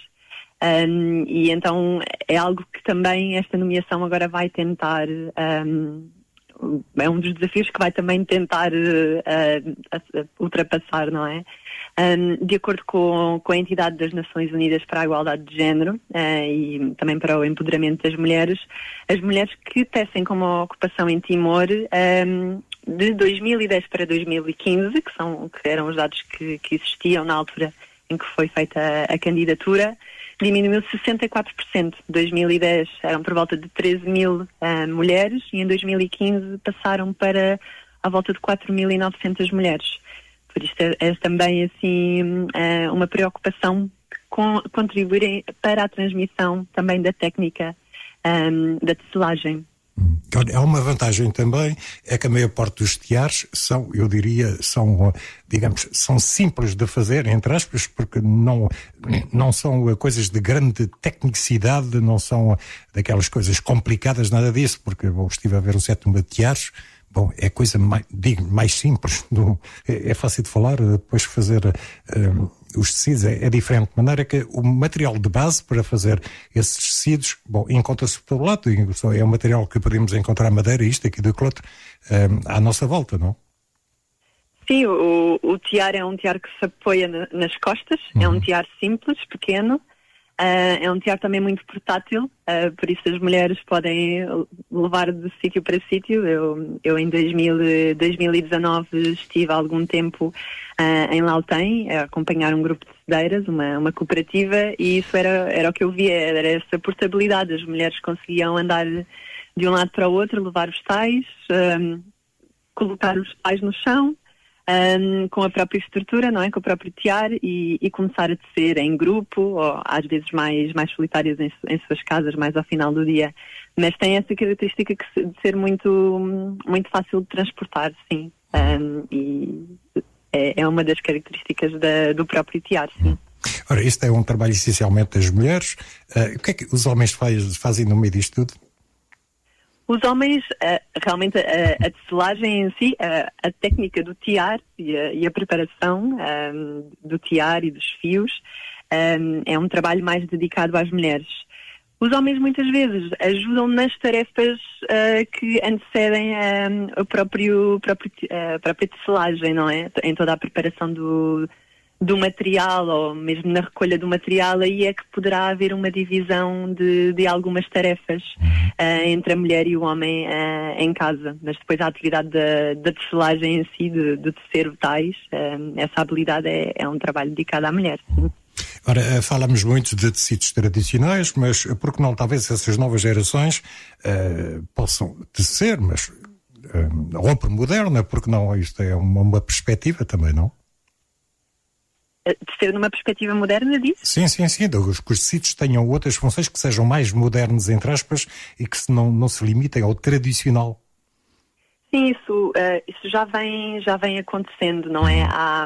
um, e então é algo que também esta nomeação agora vai tentar, um, é um dos desafios que vai também tentar uh, uh, ultrapassar, não é? Um, de acordo com, com a entidade das Nações Unidas para a Igualdade de Género uh, e também para o empoderamento das mulheres, as mulheres que tecem como ocupação em Timor um, de dois mil e dez para dois mil e quinze, que, são, que eram os dados que, que existiam na altura em que foi feita a, a candidatura, diminuiu sessenta e quatro por cento. Em dois mil e dez eram por volta de treze mil uh, mulheres e em dois mil e quinze passaram para à volta de quatro mil e novecentas mulheres. Por isto é, é também assim uh, uma preocupação com contribuírem para a transmissão também da técnica um, da tecelagem. Há uma vantagem também, é que a maior parte dos teares são, eu diria, são, digamos, são simples de fazer, entre aspas, porque não, não são coisas de grande tecnicidade, não são daquelas coisas complicadas, nada disso, porque eu estive a ver um certo número de teares, bom, é coisa mais, digo, mais simples, não, é, é fácil de falar, depois fazer um, os tecidos é, é diferente, de maneira que o material de base para fazer esses tecidos, bom, encontra-se por todo lado, é um material que podemos encontrar madeira, isto aqui do clotre, um, à nossa volta, não? Sim, o, o tiar é um tiar que se apoia na, nas costas, uhum. É um tiar simples, pequeno. Uh, é um tiar também muito portátil, uh, por isso as mulheres podem levar de sítio para sítio. Eu, eu em dois mil, dois mil e dezanove estive há algum tempo uh, em Lautem a acompanhar um grupo de cedeiras, uma, uma cooperativa, e isso era, era o que eu via, era essa portabilidade. As mulheres conseguiam andar de um lado para o outro, levar os tais, um, colocar os tais no chão, Um, com a própria estrutura, não é? Com o próprio tiar e, e começar a tecer em grupo ou às vezes mais, mais solitárias em, em suas casas, mais ao final do dia. Mas tem essa característica que se, de ser muito, muito fácil de transportar, sim. Um, e é, é uma das características da, do próprio tiar, sim. Ora, isto é um trabalho essencialmente das mulheres. Uh, o que é que os homens faz, fazem no meio disto tudo? Os homens, uh, realmente a, a tecelagem em si, uh, a técnica do tiar e a, e a preparação um, do tiar e dos fios um, é um trabalho mais dedicado às mulheres. Os homens muitas vezes ajudam nas tarefas uh, que antecedem um, o próprio, próprio, uh, a própria tecelagem, não é? Em toda a preparação do, do material ou mesmo na recolha do material, aí é que poderá haver uma divisão de, de algumas tarefas uh, entre a mulher e o homem uh, em casa. Mas depois a atividade da, da tecelagem em si, de, de tecer tais, uh, essa habilidade é, é um trabalho dedicado à mulher. Sim. Ora, falamos muito de tecidos tradicionais, mas por que não talvez essas novas gerações uh, possam tecer, mas uh, roupa moderna, porque não? Isto é uma, uma perspectiva também, não? De ser numa perspectiva moderna disso? Sim, sim, sim. Que os tecidos tenham outras funções que sejam mais modernos, entre aspas, e que se não, não se limitem ao tradicional. Sim, isso, uh, isso já vem, já vem acontecendo, não é? Há,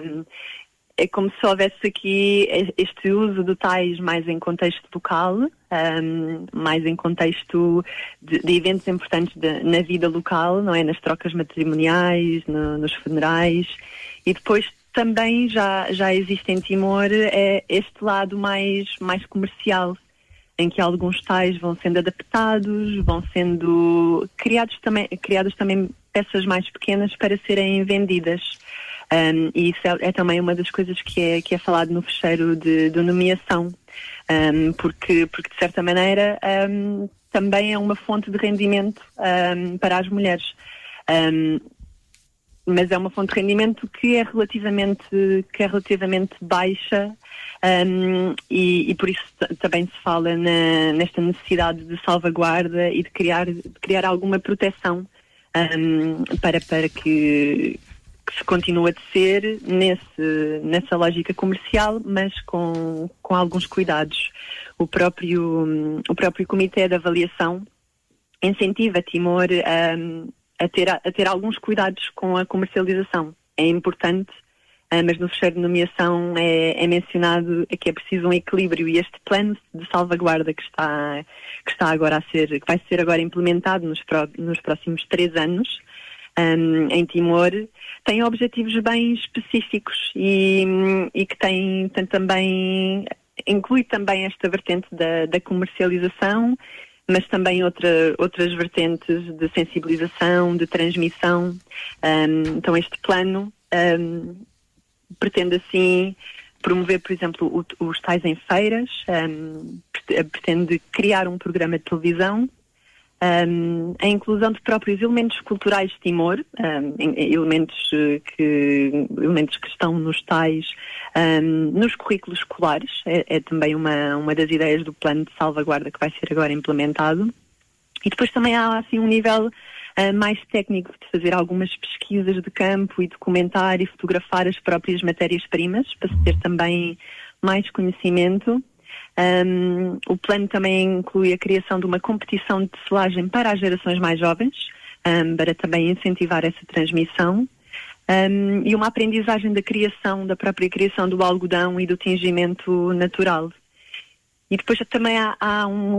é como se houvesse aqui este uso de tais mais em contexto local, um, mais em contexto de, de eventos importantes de, na vida local, não é? Nas trocas matrimoniais, no, nos funerais, e depois também já, já existe em Timor é, este lado mais, mais comercial, em que alguns tais vão sendo adaptados, vão sendo criados também, criadas também peças mais pequenas para serem vendidas. Um, e isso é, é também uma das coisas que é, que é falado no fecheiro de, de nomeação, um, porque, porque de certa maneira um, também é uma fonte de rendimento um, para as mulheres. Um, mas é uma fonte de rendimento que é relativamente, que é relativamente baixa um, e, e por isso t- também se fala na, nesta necessidade de salvaguarda e de criar, de criar alguma proteção um, para, para que, que se continue a tecer nesse, nessa lógica comercial, mas com, com alguns cuidados. O próprio, o próprio Comitê de Avaliação incentiva Timor um, A ter, a ter alguns cuidados com a comercialização. É importante, uh, mas no fecheiro de nomeação é, é mencionado que é preciso um equilíbrio, e este plano de salvaguarda que está, que está agora a ser, que vai ser agora implementado nos, pro, nos próximos três anos um, em Timor, tem objetivos bem específicos e, e que tem, tem também, inclui também esta vertente da, da comercialização, mas também outra, outras vertentes de sensibilização, de transmissão. Um, então este plano um, pretende assim promover, por exemplo, o, os tais em feiras, um, pretende criar um programa de televisão, um, a inclusão de próprios elementos culturais de Timor, um, elementos, que, elementos que estão nos tais, um, nos currículos escolares, é, é também uma, uma das ideias do plano de salvaguarda que vai ser agora implementado. E depois também há assim um nível uh, mais técnico de fazer algumas pesquisas de campo e documentar e fotografar as próprias matérias-primas, para se ter também mais conhecimento. Um, o plano também inclui a criação de uma competição de tecelagem para as gerações mais jovens, um, para também incentivar essa transmissão, um, e uma aprendizagem da criação, da própria criação do algodão e do tingimento natural. E depois também há, há um,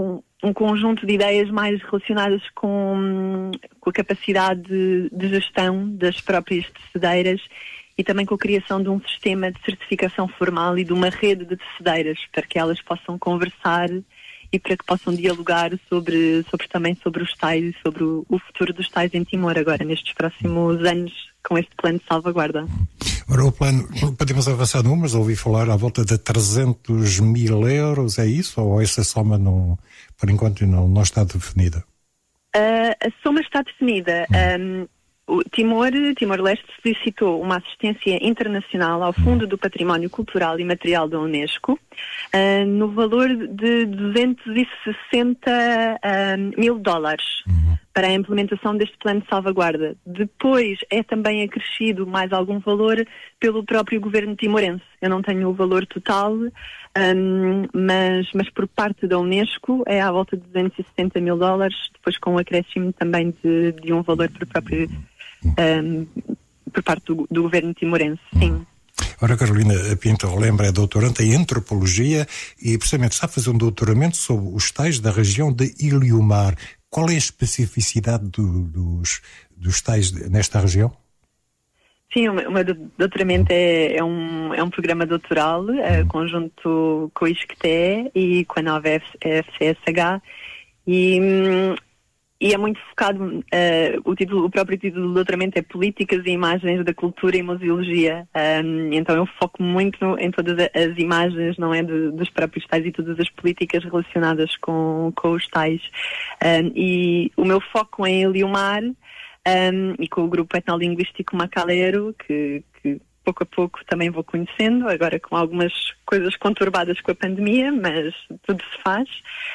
um conjunto de ideias mais relacionadas com, com a capacidade de, de gestão das próprias tecedeiras e também com a criação de um sistema de certificação formal e de uma rede de tecedeiras para que elas possam conversar e para que possam dialogar sobre, sobre também sobre os tais e sobre o, o futuro dos tais em Timor agora, nestes próximos anos, com este plano de salvaguarda. Ora, o plano, podemos avançar números, ouvi falar à volta de trezentos mil euros, é isso? Ou essa soma, não, por enquanto, não, não está definida? Uh, a soma está definida. Hum. Um, O Timor, Timor-Leste solicitou uma assistência internacional ao Fundo do Património Cultural e Material da Unesco uh, no valor de duzentos e sessenta uh, mil dólares uhum. para a implementação deste plano de salvaguarda. Depois é também acrescido mais algum valor pelo próprio governo timorense. Eu não tenho o valor total, um, mas, mas por parte da Unesco é à volta de duzentos e sessenta mil dólares, depois com o acréscimo também de, de um valor por próprio Um, por parte do, do governo timorense, sim. Ora, Carolina Pinto lembra, é doutorante em Antropologia e precisamente está a fazer um doutoramento sobre os tais da região de Ilhéu-Mar. Qual é a especificidade do, dos, dos tais nesta região? Sim, o meu doutoramento é, é, um, é um programa doutoral, hum. é, conjunto com o I S C T E e com a nova F C S H e... Hum, E é muito focado, uh, o, título, o próprio título do doutoramento é Políticas e Imagens da Cultura e Museologia. Um, então eu foco muito no, em todas as imagens, não é, de, dos próprios tais e todas as políticas relacionadas com, com os tais. Um, e o meu foco em Ilhéu-Mar um, e com o grupo etnolinguístico Macalero, que, que pouco a pouco também vou conhecendo, agora com algumas coisas conturbadas com a pandemia, mas tudo se faz.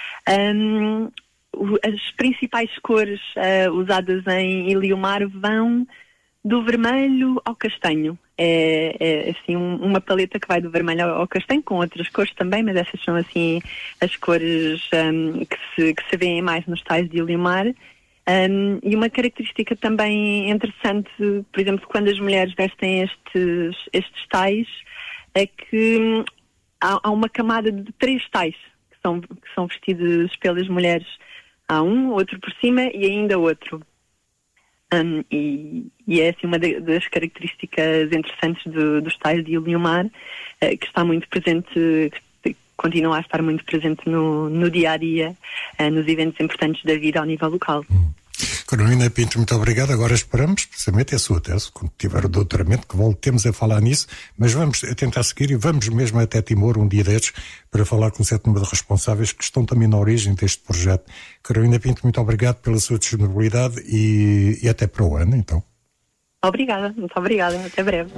Um, As principais cores uh, usadas em Ilhéu-Mar vão do vermelho ao castanho. É, é assim um, uma paleta que vai do vermelho ao castanho, com outras cores também, mas essas são assim as cores um, que, se, que se vêem mais nos tais de Ilhéu-Mar. Um, e uma característica também interessante, por exemplo, quando as mulheres vestem estes, estes tais, é que hum, há, há uma camada de três tais que são, que são vestidos pelas mulheres. Há um, outro por cima e ainda outro. Um, e, e é assim uma das características interessantes do, dos tais de Ilhéu-Mar, uh, que está muito presente, que continua a estar muito presente no, no dia a dia, uh, nos eventos importantes da vida ao nível local. Hum. Carolina Pinto, muito obrigado. Agora esperamos, precisamente, a sua tese, quando tiver o doutoramento, que voltemos a falar nisso, mas vamos tentar seguir e vamos mesmo até Timor um dia destes para falar com um certo número de responsáveis que estão também na origem deste projeto. Carolina Pinto, muito obrigado pela sua disponibilidade e, e até para o ano, então. Obrigada, muito obrigada. Até breve.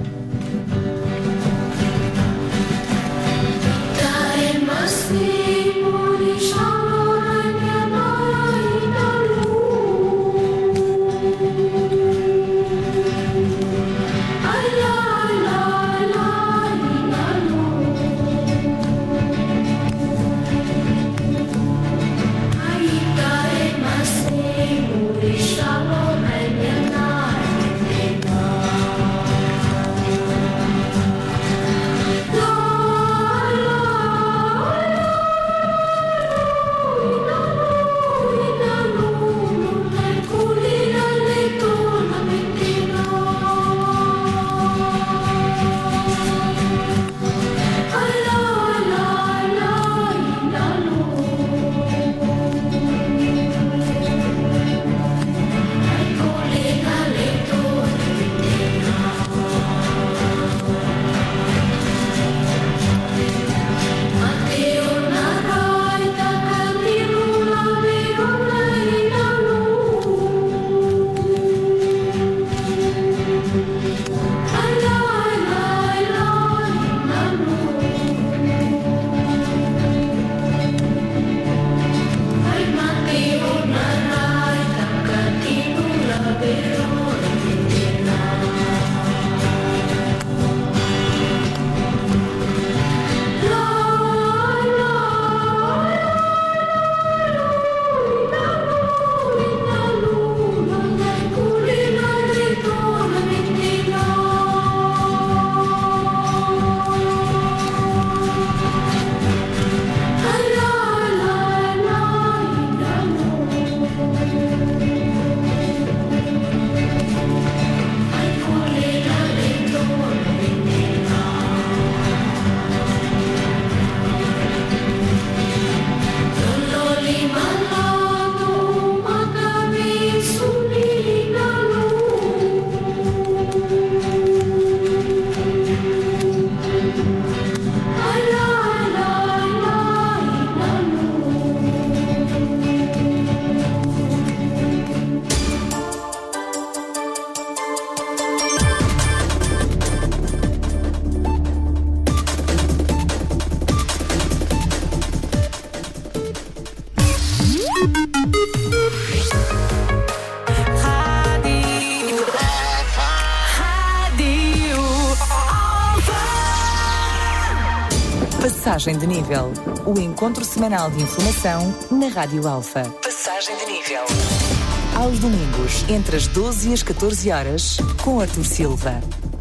Passagem de Nível, o encontro semanal de informação na Rádio Alfa. Passagem de Nível. Aos domingos, entre as doze e as catorze horas, com Arthur Silva.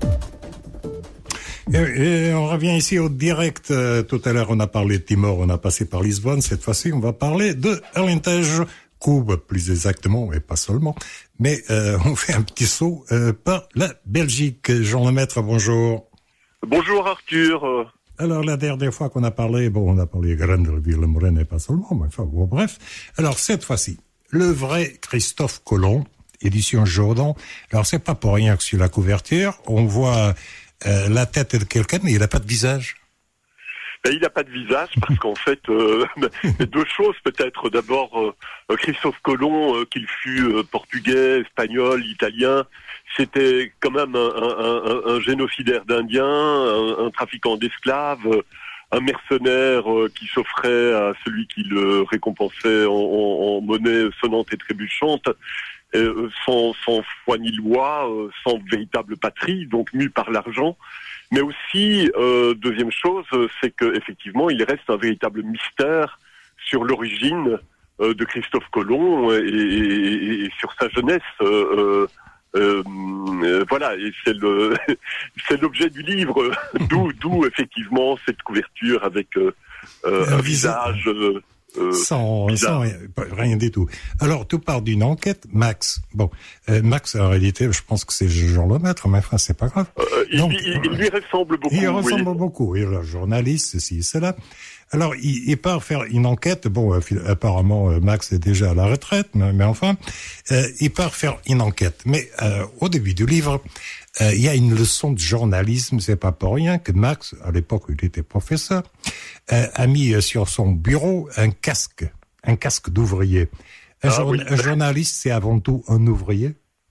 Et, et on revient ici au direct. Euh, tout à l'heure, on a parlé de Timor, on a passé par Lisbonne. Cette fois-ci, on va parler de Alentejo, Cuba, plus exactement, et pas seulement. Mais euh, on fait un petit saut euh, par la Belgique. Jean Lemaître, bonjour. Bonjour Arthur. Alors, la dernière fois qu'on a parlé, bon, on a parlé Grandelville, Morène et pas seulement, mais enfin, bon, bref. Alors, cette fois-ci, le vrai Christophe Colomb, édition Jourdan. Alors, c'est pas pour rien que sur la couverture, on voit euh, la tête de quelqu'un, mais il n'a pas de visage. Ben, il n'a pas de visage parce qu'en fait, euh, deux choses peut-être. D'abord, euh, Christophe Colomb, euh, qu'il fût euh, portugais, espagnol, italien, c'était quand même un, un, un, un génocidaire d'Indiens, un, un trafiquant d'esclaves, un mercenaire euh, qui s'offrait à celui qui le récompensait en, en, en monnaie sonnante et trébuchante, euh, sans, sans foi ni loi, euh, sans véritable patrie, donc mu par l'argent. Mais aussi, euh, deuxième chose, c'est que effectivement, il reste un véritable mystère sur l'origine euh, de Christophe Colomb et, et, et sur sa jeunesse. Euh, euh, euh, voilà, et c'est le c'est l'objet du livre. D'où d'où effectivement cette couverture avec euh, euh, un, un visage. Euh, Euh, sans, sans rien du tout. Alors, tout part d'une enquête, Max. Bon, euh, Max, en réalité, je pense que c'est Jean Lemaître, mais enfin, c'est pas grave. Euh, il, Donc, il, il lui ressemble beaucoup. Il ressemble oui. beaucoup. Il est journaliste, ceci, cela. Alors, il, il part faire une enquête. Bon, euh, apparemment, euh, Max est déjà à la retraite, mais, mais enfin, euh, il part faire une enquête. Mais euh, au début du livre, euh, il y a une leçon de journalisme. C'est pas pour rien que Max, à l'époque où il était professeur, euh, a mis sur son bureau un casque, un casque d'ouvrier. Un, ah, jour, oui. un journaliste, c'est avant tout un ouvrier.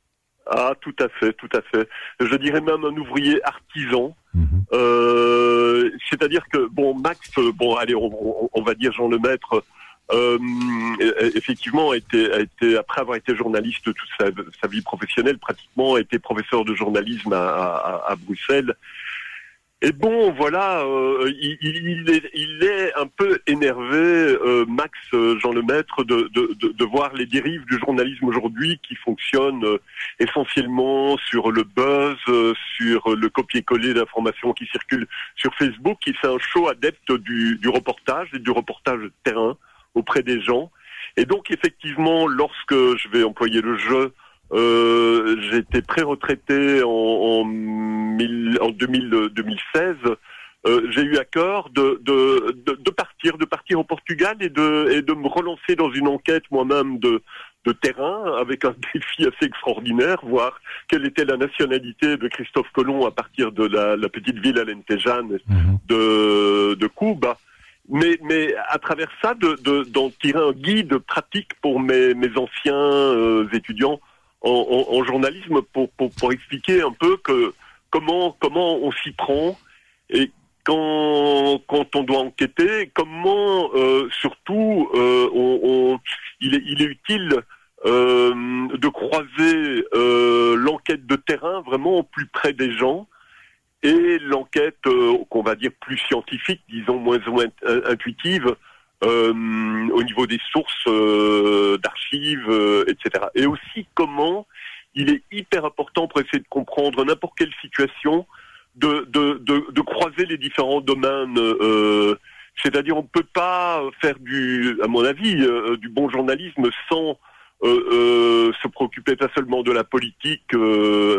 Ah, tout à fait, tout à fait. Je dirais même un ouvrier artisan. Mmh. Euh, c'est-à-dire que, bon, Max, bon, allez, on, on, on va dire Jean Lemaître, euh, effectivement, a été, a été, après avoir été journaliste toute sa, sa vie professionnelle, pratiquement, a été professeur de journalisme à, à, à Bruxelles. Et bon, voilà, euh, il, il, est, il est un peu énervé, euh, Max euh, Jean Lemaître, de, de, de, de voir les dérives du journalisme aujourd'hui qui fonctionnent euh, essentiellement sur le buzz, euh, sur le copier-coller d'informations qui circulent sur Facebook, qui c'est un show adepte du, du reportage et du reportage de terrain auprès des gens. Et donc, effectivement, lorsque je vais employer le jeu, Euh, j'ai été pré-retraité en, en, mille, en deux mille, deux mille seize. Euh, j'ai eu à cœur de, de, de, de partir, de partir au Portugal et de, et de me relancer dans une enquête moi-même de, de terrain avec un défi assez extraordinaire, voir quelle était la nationalité de Christophe Colomb à partir de la, la petite ville alentejane mmh. de, de Cuba. Mais, mais à travers ça, de, de, d'en tirer un guide pratique pour mes, mes anciens euh, étudiants En, en, en journalisme pour, pour, pour expliquer un peu que comment comment on s'y prend et quand quand on doit enquêter, comment euh, surtout euh, on, on, il est il est utile euh, de croiser euh, l'enquête de terrain vraiment au plus près des gens et l'enquête euh, qu'on va dire plus scientifique, disons moins moins intuitive. Euh, au niveau des sources euh, d'archives, euh, et cetera. Et aussi comment il est hyper important pour essayer de comprendre n'importe quelle situation, de, de, de, de croiser les différents domaines. Euh, c'est-à-dire on ne peut pas faire du, à mon avis, euh, du bon journalisme sans euh, euh, se préoccuper pas seulement de la politique euh,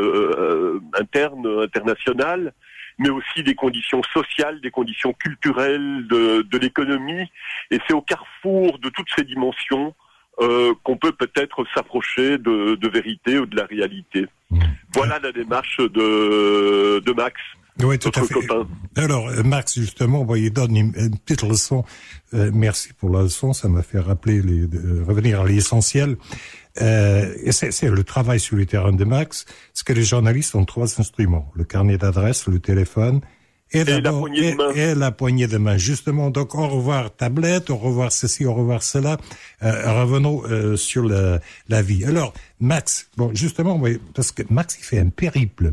euh, interne, internationale, mais aussi des conditions sociales, des conditions culturelles, de, de l'économie. Et c'est au carrefour de toutes ces dimensions euh, qu'on peut peut-être s'approcher de, de vérité ou de la réalité. Mmh. Voilà la démarche de, de Max. Oui, tout à fait. Copain. Alors, Max, justement, bon, il donne une, une petite leçon. Euh, merci pour la leçon, ça m'a fait rappeler, les, de, revenir à l'essentiel. Euh, et c'est, c'est le travail sur le terrain de Max, c'est que les journalistes ont trois instruments, le carnet d'adresse, le téléphone et, et, la, poignée et, de main. et la poignée de main. Justement, donc au revoir tablette, au revoir ceci, au revoir cela. Euh, revenons euh, sur la, la vie. Alors, Max, bon, justement, oui, parce que Max, il fait un périple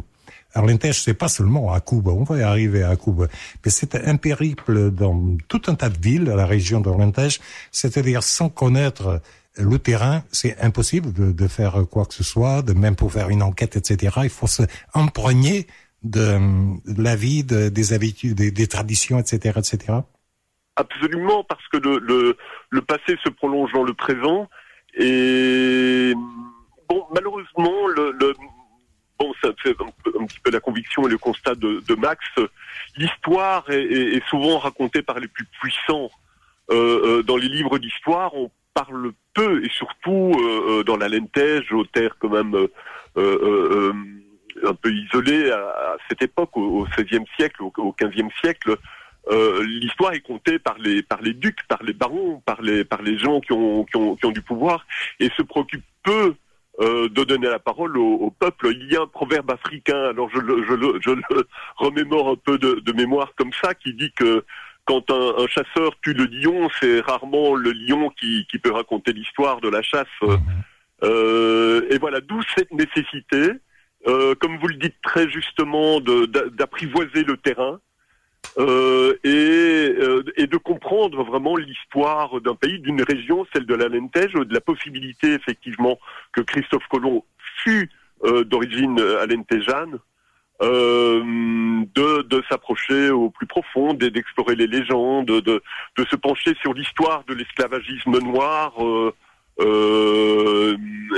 Alentejo, c'est pas seulement à Cuba, on va y arriver à Cuba, mais c'est un périple dans tout un tas de villes à la région d'Alentejo, c'est-à-dire sans connaître le terrain, c'est impossible de, de faire quoi que ce soit, de même pour faire une enquête, et cetera. Il faut se imprégner de, de la vie, de, des habitudes, des, des traditions, et cetera, et cetera. Absolument, parce que le, le, le passé se prolonge dans le présent, et bon, malheureusement, le, le bon, ça fait un, peu, un petit peu la conviction et le constat de, de Max. L'histoire est, est, est souvent racontée par les plus puissants. Euh, euh, dans les livres d'histoire, on parle peu, et surtout euh, dans l'Alentejo, aux terres quand même euh, euh, euh, un peu isolées à, à cette époque, au, au seizième siècle, au, au quinzième siècle. Euh, l'histoire est contée par les par les ducs, par les barons, par les par les gens qui ont qui ont qui ont du pouvoir, et se préoccupent peu euh, de donner la parole au, au peuple. Il y a un proverbe africain, alors je le je le je le remémore un peu de, de mémoire comme ça, qui dit que quand un, un chasseur tue le lion, c'est rarement le lion qui, qui peut raconter l'histoire de la chasse. Mmh. Euh, et voilà, d'où cette nécessité, euh, comme vous le dites très justement, de, d'apprivoiser le terrain euh, et, euh, et de comprendre vraiment l'histoire d'un pays, d'une région, celle de l'Alentejo, de la possibilité effectivement que Christophe Colomb fut euh, d'origine alentejane. Euh, de, de s'approcher au plus profond, d'explorer les légendes, de, de, de se pencher sur l'histoire de l'esclavagisme noir, euh, euh,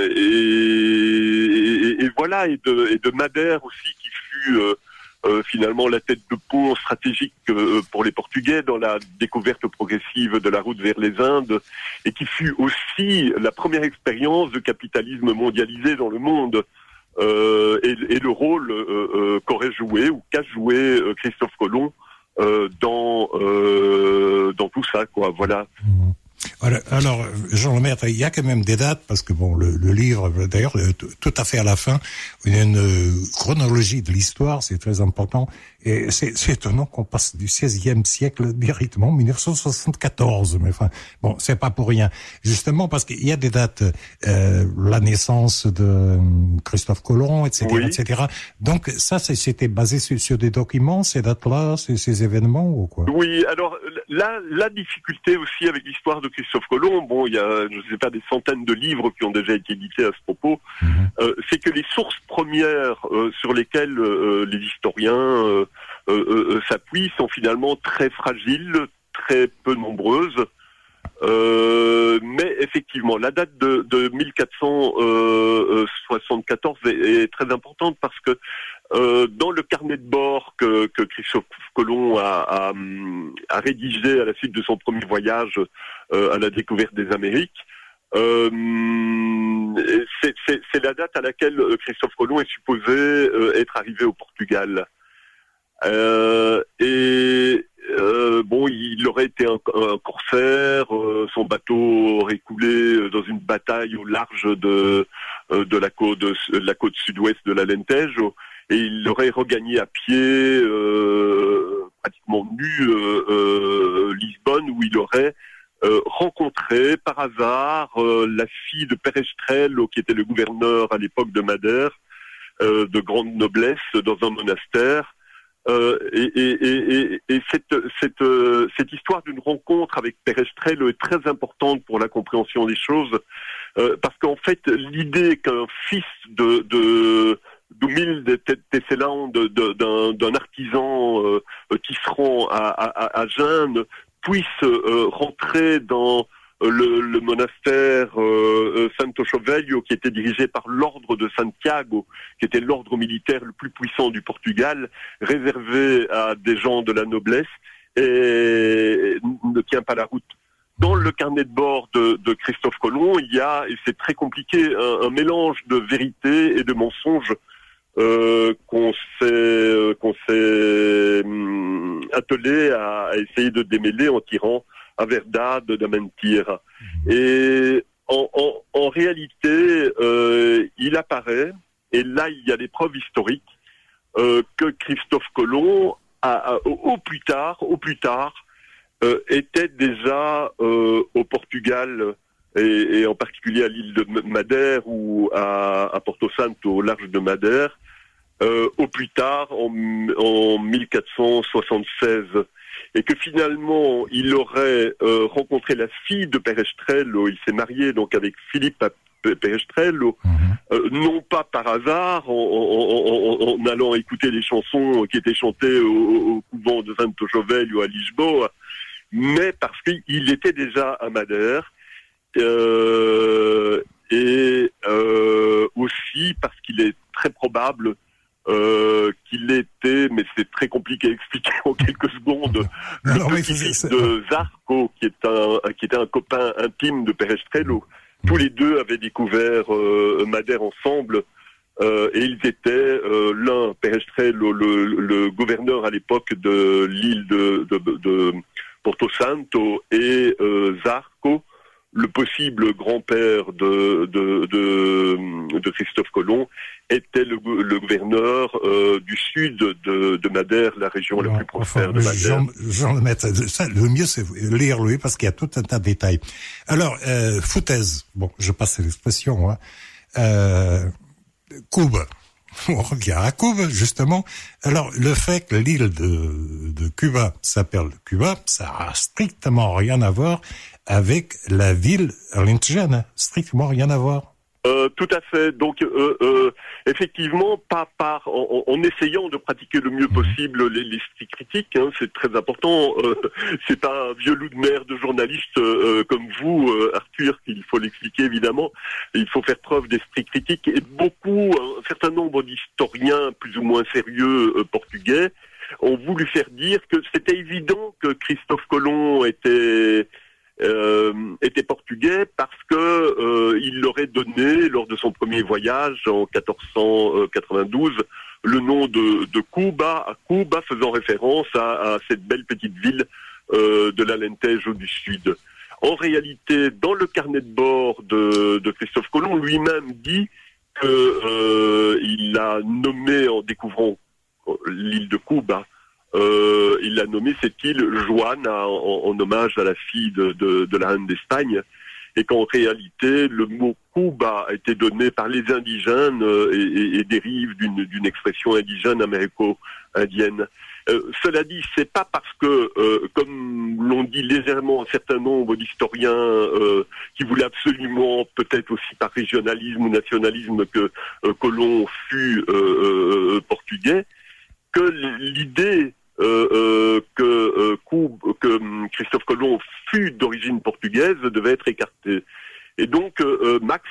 et, et, et voilà, et de, et de Madère aussi, qui fut euh, euh, finalement la tête de pont stratégique euh, pour les Portugais dans la découverte progressive de la route vers les Indes, et qui fut aussi la première expérience de capitalisme mondialisé dans le monde. Euh, et, et le rôle euh, euh, qu'aurait joué ou qu'a joué euh, Christophe Colomb euh, dans euh, dans tout ça, quoi. Voilà. Mmh. Alors, alors, Jean Lemaître, il y a quand même des dates, parce que bon, le, le livre, d'ailleurs, tout à fait à la fin, il y a une chronologie de l'histoire, c'est très important, et c'est, c'est étonnant qu'on passe du seizième siècle directement en dix-neuf cent soixante-quatorze, mais enfin, bon, c'est pas pour rien. Justement, parce qu'il y a des dates, euh, la naissance de Christophe Colomb, et cetera, oui. et cetera. Donc, ça, c'était basé sur, sur des documents, ces dates-là, ces, ces événements, ou quoi? Oui, alors, la, la difficulté aussi avec l'histoire de Christophe Colomb, bon, il y a, je ne sais pas, des centaines de livres qui ont déjà été édités à ce propos, mmh. euh, c'est que les sources premières euh, sur lesquelles euh, les historiens euh, euh, euh, s'appuient sont finalement très fragiles, très peu nombreuses. Euh, mais effectivement, la date de, de mille quatre cent soixante-quatorze est, est très importante, parce que euh, dans le carnet de bord que, que Christophe Colomb a, a, a rédigé à la suite de son premier voyage euh, à la découverte des Amériques, euh, c'est, c'est, c'est la date à laquelle Christophe Colomb est supposé euh, être arrivé au Portugal. Euh, et euh, bon, il aurait été un, un corsaire, euh, son bateau aurait coulé dans une bataille au large de euh, de la côte de, de la côte sud-ouest de l'Alentejo, et il aurait regagné à pied, euh, pratiquement nu, euh, euh, Lisbonne, où il aurait euh, rencontré par hasard euh, la fille de Pérez Estrello, qui était le gouverneur à l'époque de Madère, euh, de grande noblesse, dans un monastère. Euh, et, et, et, et cette, cette, euh, cette histoire d'une rencontre avec Pérez Estrello est très importante pour la compréhension des choses, euh, parce qu'en fait, l'idée qu'un fils de, de d'humilde tesselan, de, de, d'un, d'un artisan euh, qui se rend à, à, à Gênes, puisse euh, rentrer dans Le, le monastère euh, Santo Chovelho, qui était dirigé par l'ordre de Santiago, qui était l'ordre militaire le plus puissant du Portugal, réservé à des gens de la noblesse, et ne tient pas la route. Dans le carnet de bord de, de Christophe Colomb, il y a, et c'est très compliqué, un, un mélange de vérité et de mensonges euh, qu'on s'est, qu'on s'est hum, attelé à, à essayer de démêler en tirant a verdade da mentira. Et en, en, en réalité, euh, il apparaît, et là il y a des preuves historiques, euh, que Christophe Colomb, a, a, au, au plus tard, au plus tard, euh, était déjà euh, au Portugal, et, et en particulier à l'île de Madère ou à, à Porto Santo, au large de Madère, euh, au plus tard en, en mille quatre cent soixante-seize, et que finalement il aurait euh, rencontré la fille de Perestrello. Il s'est marié donc avec Philippe Perestrello, mmh. euh, non pas par hasard, en, en, en, en allant écouter les chansons qui étaient chantées au, au couvent de Santo Jovelho à Lisboa, mais parce qu'il était déjà à Madère, euh, et euh, aussi parce qu'il est très probable euh, qu'il était, mais c'est très compliqué à expliquer en quelques secondes, le non, petit-fils de Zarco, qui est un qui était un copain intime de Perestrello. Tous les deux avaient découvert euh, Madère ensemble, euh, et ils étaient euh, l'un, Perestrello, le, le gouverneur à l'époque de l'île de, de, de Porto Santo, et euh, Zarco, le possible grand-père de, de, de, de Christophe Colomb, était le, le gouverneur euh, du sud de, de Madère, la région non, la plus prospère enfin, de Madère. Jean, Jean Lemaitre, ça, le mieux c'est lire lui parce qu'il y a tout un tas de détails. Alors, euh, foutaise, bon, je passe l'expression, hein. Euh, Cuba. On revient à Cuba, justement. Alors, le fait que l'île de, de Cuba s'appelle Cuba, ça a strictement rien à voir avec la ville arlésienne. Strictement rien à voir. Euh, tout à fait. Donc, euh, euh, effectivement, pas par en, en essayant de pratiquer le mieux possible les, les l'esprit critique, hein, c'est très important. Euh, c'est pas un vieux loup de mer de journalistes euh, comme vous, euh, Arthur, qu'il faut l'expliquer évidemment. Il faut faire preuve d'esprit critique, et beaucoup, un certain nombre d'historiens plus ou moins sérieux euh, portugais ont voulu faire dire que c'était évident que Christophe Colomb était Euh, était portugais parce que euh, il leur aurait donné lors de son premier voyage en quatorze cent quatre-vingt-douze le nom de, de Cuba, à Cuba, faisant référence à, à cette belle petite ville euh, de l'Alentejo du Sud. En réalité, dans le carnet de bord de, de Christophe Colomb, lui-même dit que euh, il a nommé en découvrant l'île de Cuba. Euh, il a nommé cette île Joana en, en hommage à la fille de, de, de la reine d'Espagne, et qu'en réalité le mot Cuba a été donné par les indigènes euh, et, et, et dérive d'une, d'une expression indigène américo-indienne. Euh, cela dit, c'est pas parce que, euh, comme l'ont dit légèrement un certain nombre d'historiens euh, qui voulaient absolument, peut-être aussi par régionalisme ou nationalisme, que euh, Colomb fut euh, euh, portugais, que l'idée Euh, euh, que, euh, Coup, que Christophe Colomb fut d'origine portugaise devait être écarté. Et donc euh, Max,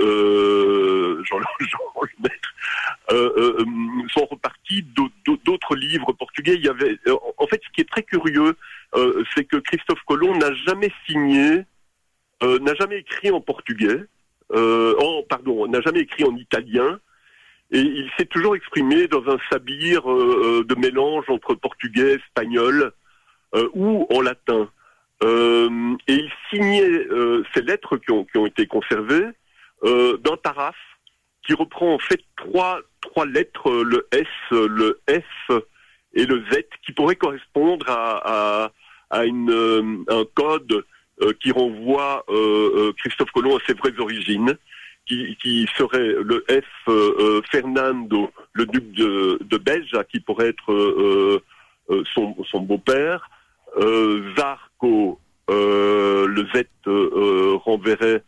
euh, Jean, Jean Lemaitre, euh, euh, sont repartis d'autres livres portugais. Il y avait, en fait, ce qui est très curieux, euh, c'est que Christophe Colomb n'a jamais signé, euh, n'a jamais écrit en portugais, euh, en, pardon, n'a jamais écrit en italien. Et il s'est toujours exprimé dans un sabir euh, de mélange entre portugais, espagnol euh, ou en latin. Euh, et il signait euh, ces lettres qui ont, qui ont été conservées euh, d'un paraphe qui reprend en fait trois, trois lettres, le S, le F et le Z, qui pourraient correspondre à, à, à une, un code euh, qui renvoie euh, Christophe Colomb à ses vraies origines. Qui, qui serait le F euh, Fernando, le duc de, de Beja, qui pourrait être euh, euh, son, son beau-père, euh, Zarco, euh, le Z euh, renverrait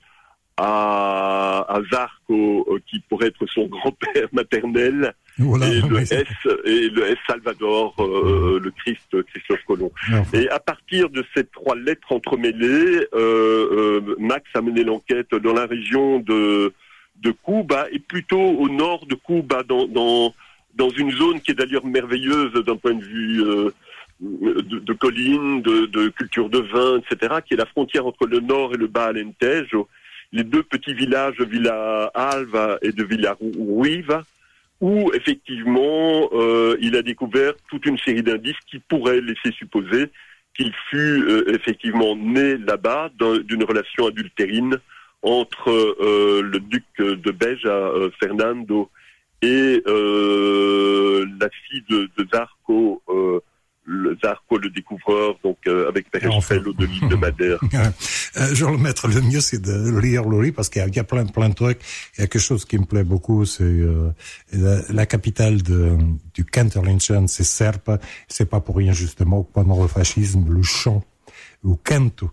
à, à Zarco, euh, qui pourrait être son grand-père maternel, voilà, et, le S, et le S Salvador, euh, le Christ, Christophe Colomb. Enfin. Et à partir de ces trois lettres entremêlées, euh, euh, Max a mené l'enquête dans la région de, de Cuba, et plutôt au nord de Cuba, dans, dans, dans une zone qui est d'ailleurs merveilleuse d'un point de vue euh, de, de collines, de, de culture de vin, et cetera, qui est la frontière entre le nord et le bas Alentejo, les deux petits villages de Villa Alva et de Villa Ruiva, où effectivement euh, il a découvert toute une série d'indices qui pourraient laisser supposer qu'il fut euh, effectivement né là-bas d'une relation adultérine entre euh, le duc de Beja, euh, Fernando, et euh, la fille de, de Zarco, euh, le Zarco le découvreur, donc euh, avec Perestrello de l'île de Madère. Euh, Jean Lemaître, le mieux, c'est de lire le livre parce qu'il y a, il y a plein, plein de trucs. Il y a quelque chose qui me plaît beaucoup, c'est euh, la, la capitale de, du Canterlinchen, c'est Serpa. C'est pas pour rien, justement, que pendant le fascisme, le chant, ou canto,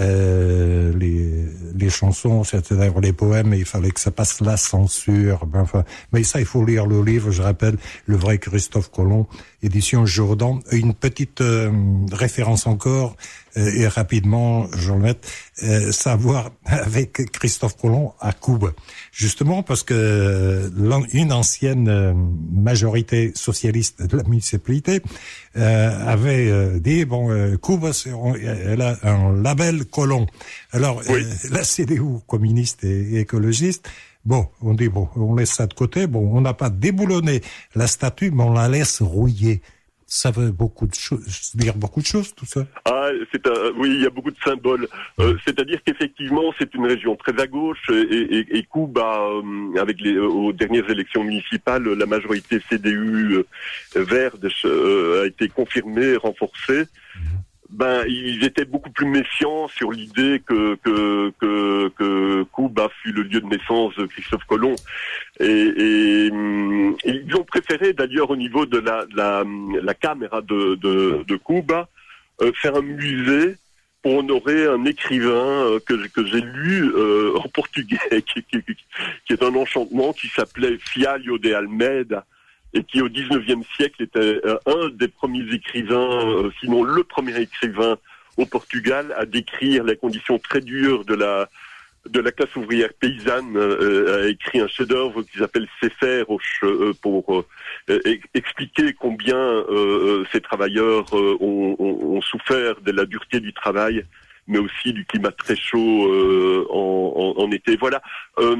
Euh, les les chansons, c'est-à-dire les poèmes, il fallait que ça passe la censure. Ben, enfin, mais ça, il faut lire le livre. Je rappelle, Le vrai Christophe Colomb, édition Jourdan. Une petite euh, référence encore euh, et rapidement, je le mets, euh, savoir avec Christophe Colomb à Cuba, justement parce que euh, une ancienne euh, majorité socialiste de la municipalité euh, avait euh, dit bon, euh, Cuba, c'est, on, elle a un label Colomb. Alors oui. euh, la C D U communiste et, et écologiste. Bon, on dit bon, on laisse ça de côté. Bon, on n'a pas déboulonné la statue, mais on la laisse rouiller. Ça veut beaucoup de choses, dire beaucoup de choses, tout ça. Ah, c'est un, oui, il y a beaucoup de symboles. Euh, c'est-à-dire qu'effectivement, c'est une région très à gauche et, et, et Cuba, euh, avec les aux dernières élections municipales, la majorité C D U euh, verte euh, a été confirmée, renforcée. Mmh. Ben, ils étaient beaucoup plus méfiants sur l'idée que que que, que Cuba fut le lieu de naissance de Christophe Colomb, et, et, et ils ont préféré d'ailleurs au niveau de la la, la caméra de de, de Cuba euh, faire un musée pour honorer un écrivain euh, que que j'ai lu euh, en portugais, qui, qui, qui est un enchantement, qui s'appelait Fialho de Almeida, et qui au dix-neuvième siècle était euh, un des premiers écrivains, euh, sinon le premier écrivain au Portugal à décrire les conditions très dures de la de la classe ouvrière paysanne, euh, a écrit un chef-d'œuvre qui s'appelle Céphère euh, pour euh, expliquer combien euh, ces travailleurs euh, ont, ont, ont souffert de la dureté du travail, mais aussi du climat très chaud euh, en, en, en été. Voilà. Euh,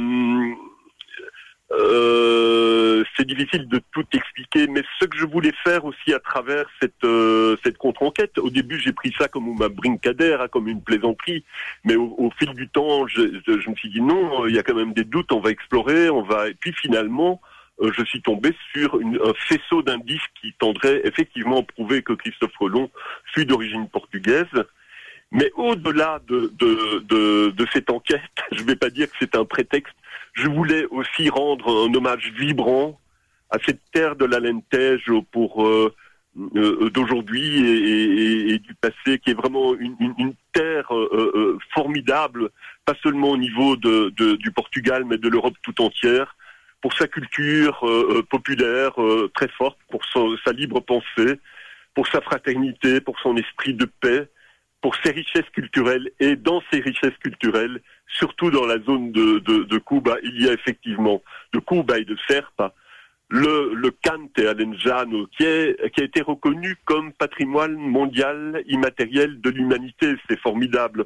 Euh, c'est difficile de tout expliquer, mais ce que je voulais faire aussi à travers cette euh, cette contre-enquête, au début j'ai pris ça comme ma brincadère, hein, comme une plaisanterie, mais au, au fil du temps, je, je, je me suis dit non, il y a quand même des doutes, on va explorer, on va, et puis finalement, euh, je suis tombé sur une, un faisceau d'indices qui tendrait effectivement à prouver que Christophe Colomb fut d'origine portugaise. Mais au-delà de, de, de, de cette enquête, je ne vais pas dire que c'est un prétexte, je voulais aussi rendre un hommage vibrant à cette terre de l'Alentejo pour euh, euh, d'aujourd'hui et, et, et du passé, qui est vraiment une, une, une terre euh, euh, formidable, pas seulement au niveau de, de, du Portugal, mais de l'Europe tout entière, pour sa culture euh, populaire euh, très forte, pour son, sa libre pensée, pour sa fraternité, pour son esprit de paix, pour ses richesses culturelles. Et dans ces richesses culturelles, surtout dans la zone de, de, de Cuba, il y a effectivement, de Cuba et de Serpa, le, le Cante Alenjano, qui, est, qui a été reconnu comme patrimoine mondial immatériel de l'humanité. C'est formidable.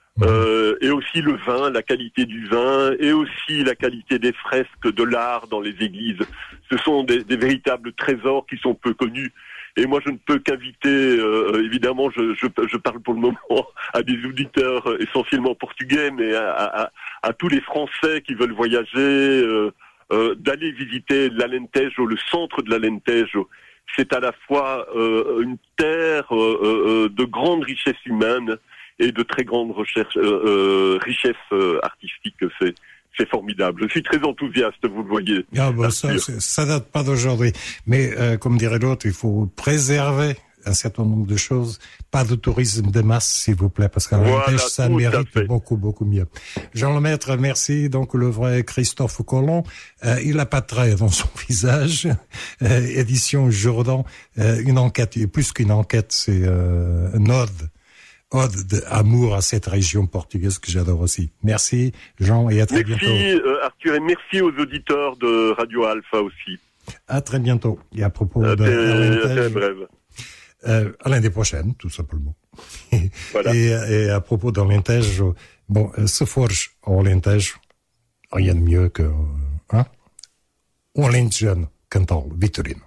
Euh, et aussi le vin, la qualité du vin, et aussi la qualité des fresques, de l'art dans les églises. Ce sont des, des véritables trésors qui sont peu connus. Et moi, je ne peux qu'inviter, euh, évidemment, je, je, je parle pour le moment à des auditeurs essentiellement portugais, mais à, à, à tous les Français qui veulent voyager, euh, euh, d'aller visiter l'Alentejo, le centre de l'Alentejo. C'est à la fois euh, une terre euh, euh, de grande richesse humaine et de très grande recherche, euh, euh, richesse euh, artistique. C'est C'est formidable. Je suis très enthousiaste, vous le voyez. Ah bah ça, ça date pas d'aujourd'hui. Mais euh, comme dirait l'autre, il faut préserver un certain nombre de choses. Pas de tourisme de masse, s'il vous plaît, parce qu'à voilà, l'Alentejo, ça mérite beaucoup, beaucoup mieux. Jean Lemaître, merci. Donc le vrai Christophe Colomb, euh, il a pas de trait dans son visage. Euh, édition Jourdan, euh, une enquête, et plus qu'une enquête, c'est euh, un ode. Ode d'amour à cette région portugaise que j'adore aussi. Merci Jean et à très merci, bientôt. Merci euh, Arthur et merci aux auditeurs de Radio Alpha aussi. À très bientôt. Et à propos à de très, très brève. Euh, à l'année prochaine, tout simplement. Voilà. et, et à propos d'Alentejo, bon, se forge ao Alentejo, rien de mieux que hein, um alentejano cantá-lo, Vitorino.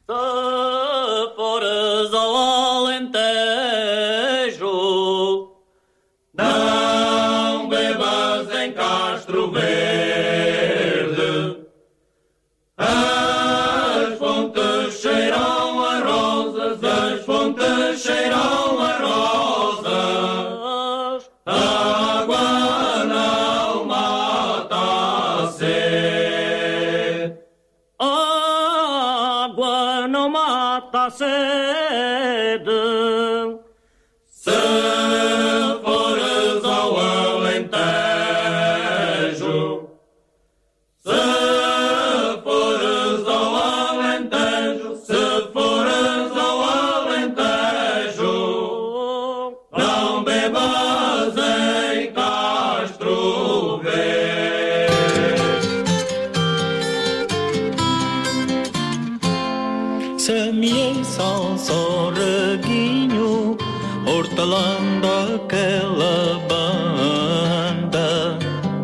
Se fores ao Alentejo, não bebas em Castro Verde. As fontes cheiram a rosas, as fontes cheiram a rosas. Ah, hortelando aquela banda,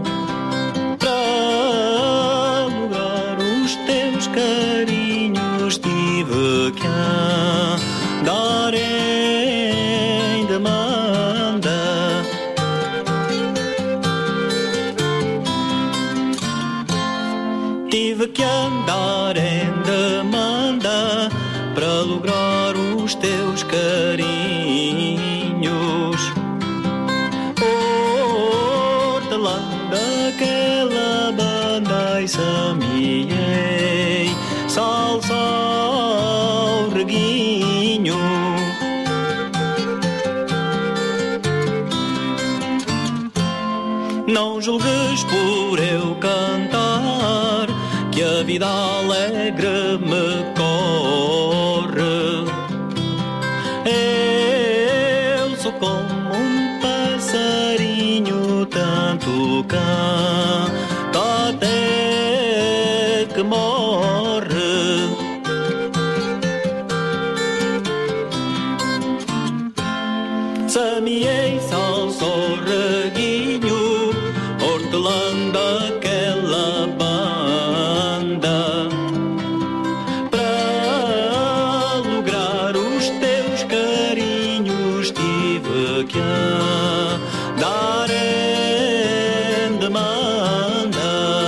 para lograr os teus carinhos tive que andar em demanda. Tive que andar em demanda para lograr os teus carinhos. Hortelando aquela banda e semeei salsa ao reguinho. Não julgues por eu cantar que a vida alegre me corre. Eu sou como um passarinho, tanto canta até que morre. Semeei salsa ao reguinho, hortelando aquela banda, para lograr os teus carinhos tive que andar em demanda.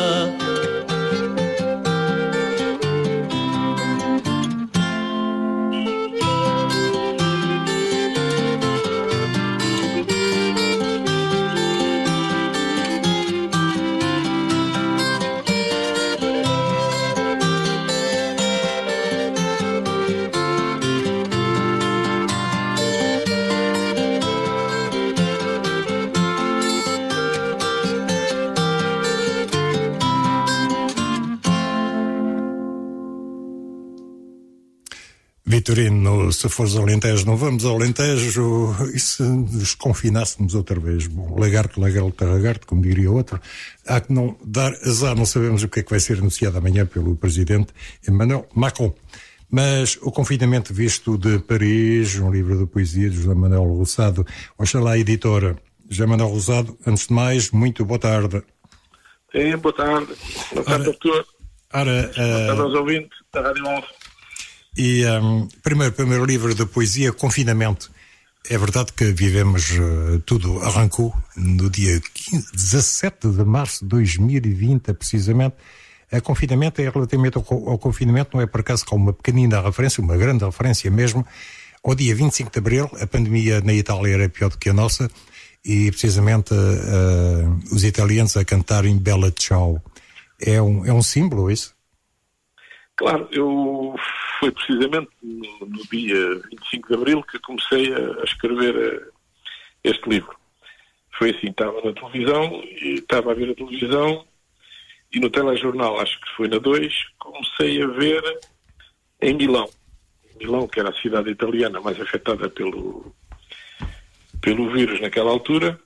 Vitorino, se fores ao Alentejo, não vamos ao Alentejo, e se nos confinássemos outra vez? Bom, lagarto, lagarto, lagarto, como diria outro. Há que não dar azar, não sabemos o que é que vai ser anunciado amanhã pelo presidente Emmanuel Macron. Mas o confinamento visto de Paris, um livro de poesia de José Manuel Rosado. Oxalá, editora. José Manuel Rosado, antes de mais, muito boa tarde. Sim, boa tarde. Boa tarde, doutor. Ora, uh... boa tarde aos ouvintes da Rádio Alfa. E um, primeiro, primeiro livro de poesia, Confinamento. É verdade que vivemos, uh, tudo arrancou no dia quinze, dezassete de março de dois mil e vinte, precisamente. A confinamento é relativamente ao, ao confinamento, não é por acaso com uma pequenina referência, uma grande referência mesmo. Ao dia vinte e cinco de abril, a pandemia na Itália era pior do que a nossa, e precisamente uh, os italianos a cantarem Bella Ciao. É um, é um símbolo isso? Claro, eu foi precisamente no, no dia vinte e cinco de abril que comecei a, a escrever a, este livro. Foi assim, estava na televisão, e estava a ver a televisão, e no telejornal, acho que foi na dois, comecei a ver em Milão. Milão, que era a cidade italiana mais afetada pelo, pelo vírus naquela altura,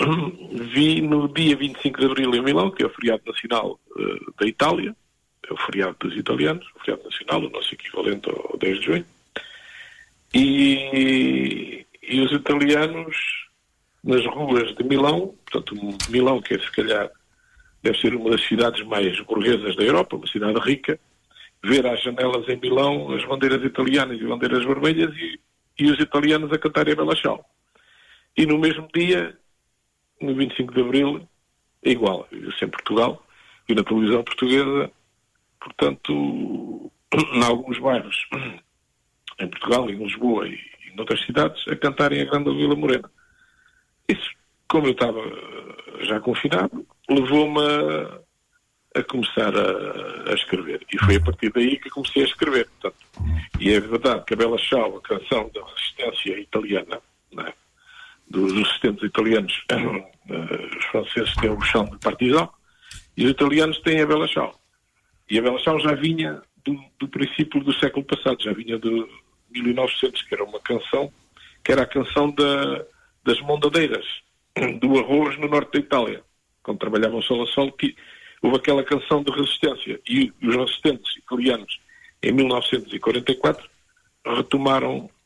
vi no dia vinte e cinco de abril em Milão, que é o feriado nacional uh, da Itália, é o feriado dos italianos, o feriado nacional, o nosso equivalente ao dez de junho, e, e os italianos nas ruas de Milão, portanto Milão, que é se calhar deve ser uma das cidades mais burguesas da Europa, uma cidade rica, ver às janelas em Milão as bandeiras italianas e bandeiras vermelhas e, e os italianos a cantarem a Bella Ciao. E no mesmo dia, no vinte e cinco de abril, é igual, viu-se em Portugal, e na televisão portuguesa. Portanto, em alguns bairros, em Portugal, em Lisboa e em outras cidades, a cantarem a Grande Vila Morena. Isso, como eu estava já confinado, levou-me a, a começar a, a escrever. E foi a partir daí que comecei a escrever. Portanto, e é verdade que a Bella Ciao, a canção da resistência italiana, não é? dos resistentes italianos, os franceses têm o chão de partisan, e os italianos têm a Bella Ciao. E a Bella Ciao já vinha do, do princípio do século passado, já vinha de mil e novecentos, que era uma canção, que era a canção da, das mondadeiras, do arroz no norte da Itália, quando trabalhavam sol a sol, que houve aquela canção de resistência. E os resistentes italianos, em mil novecentos e quarenta e quatro, retomaram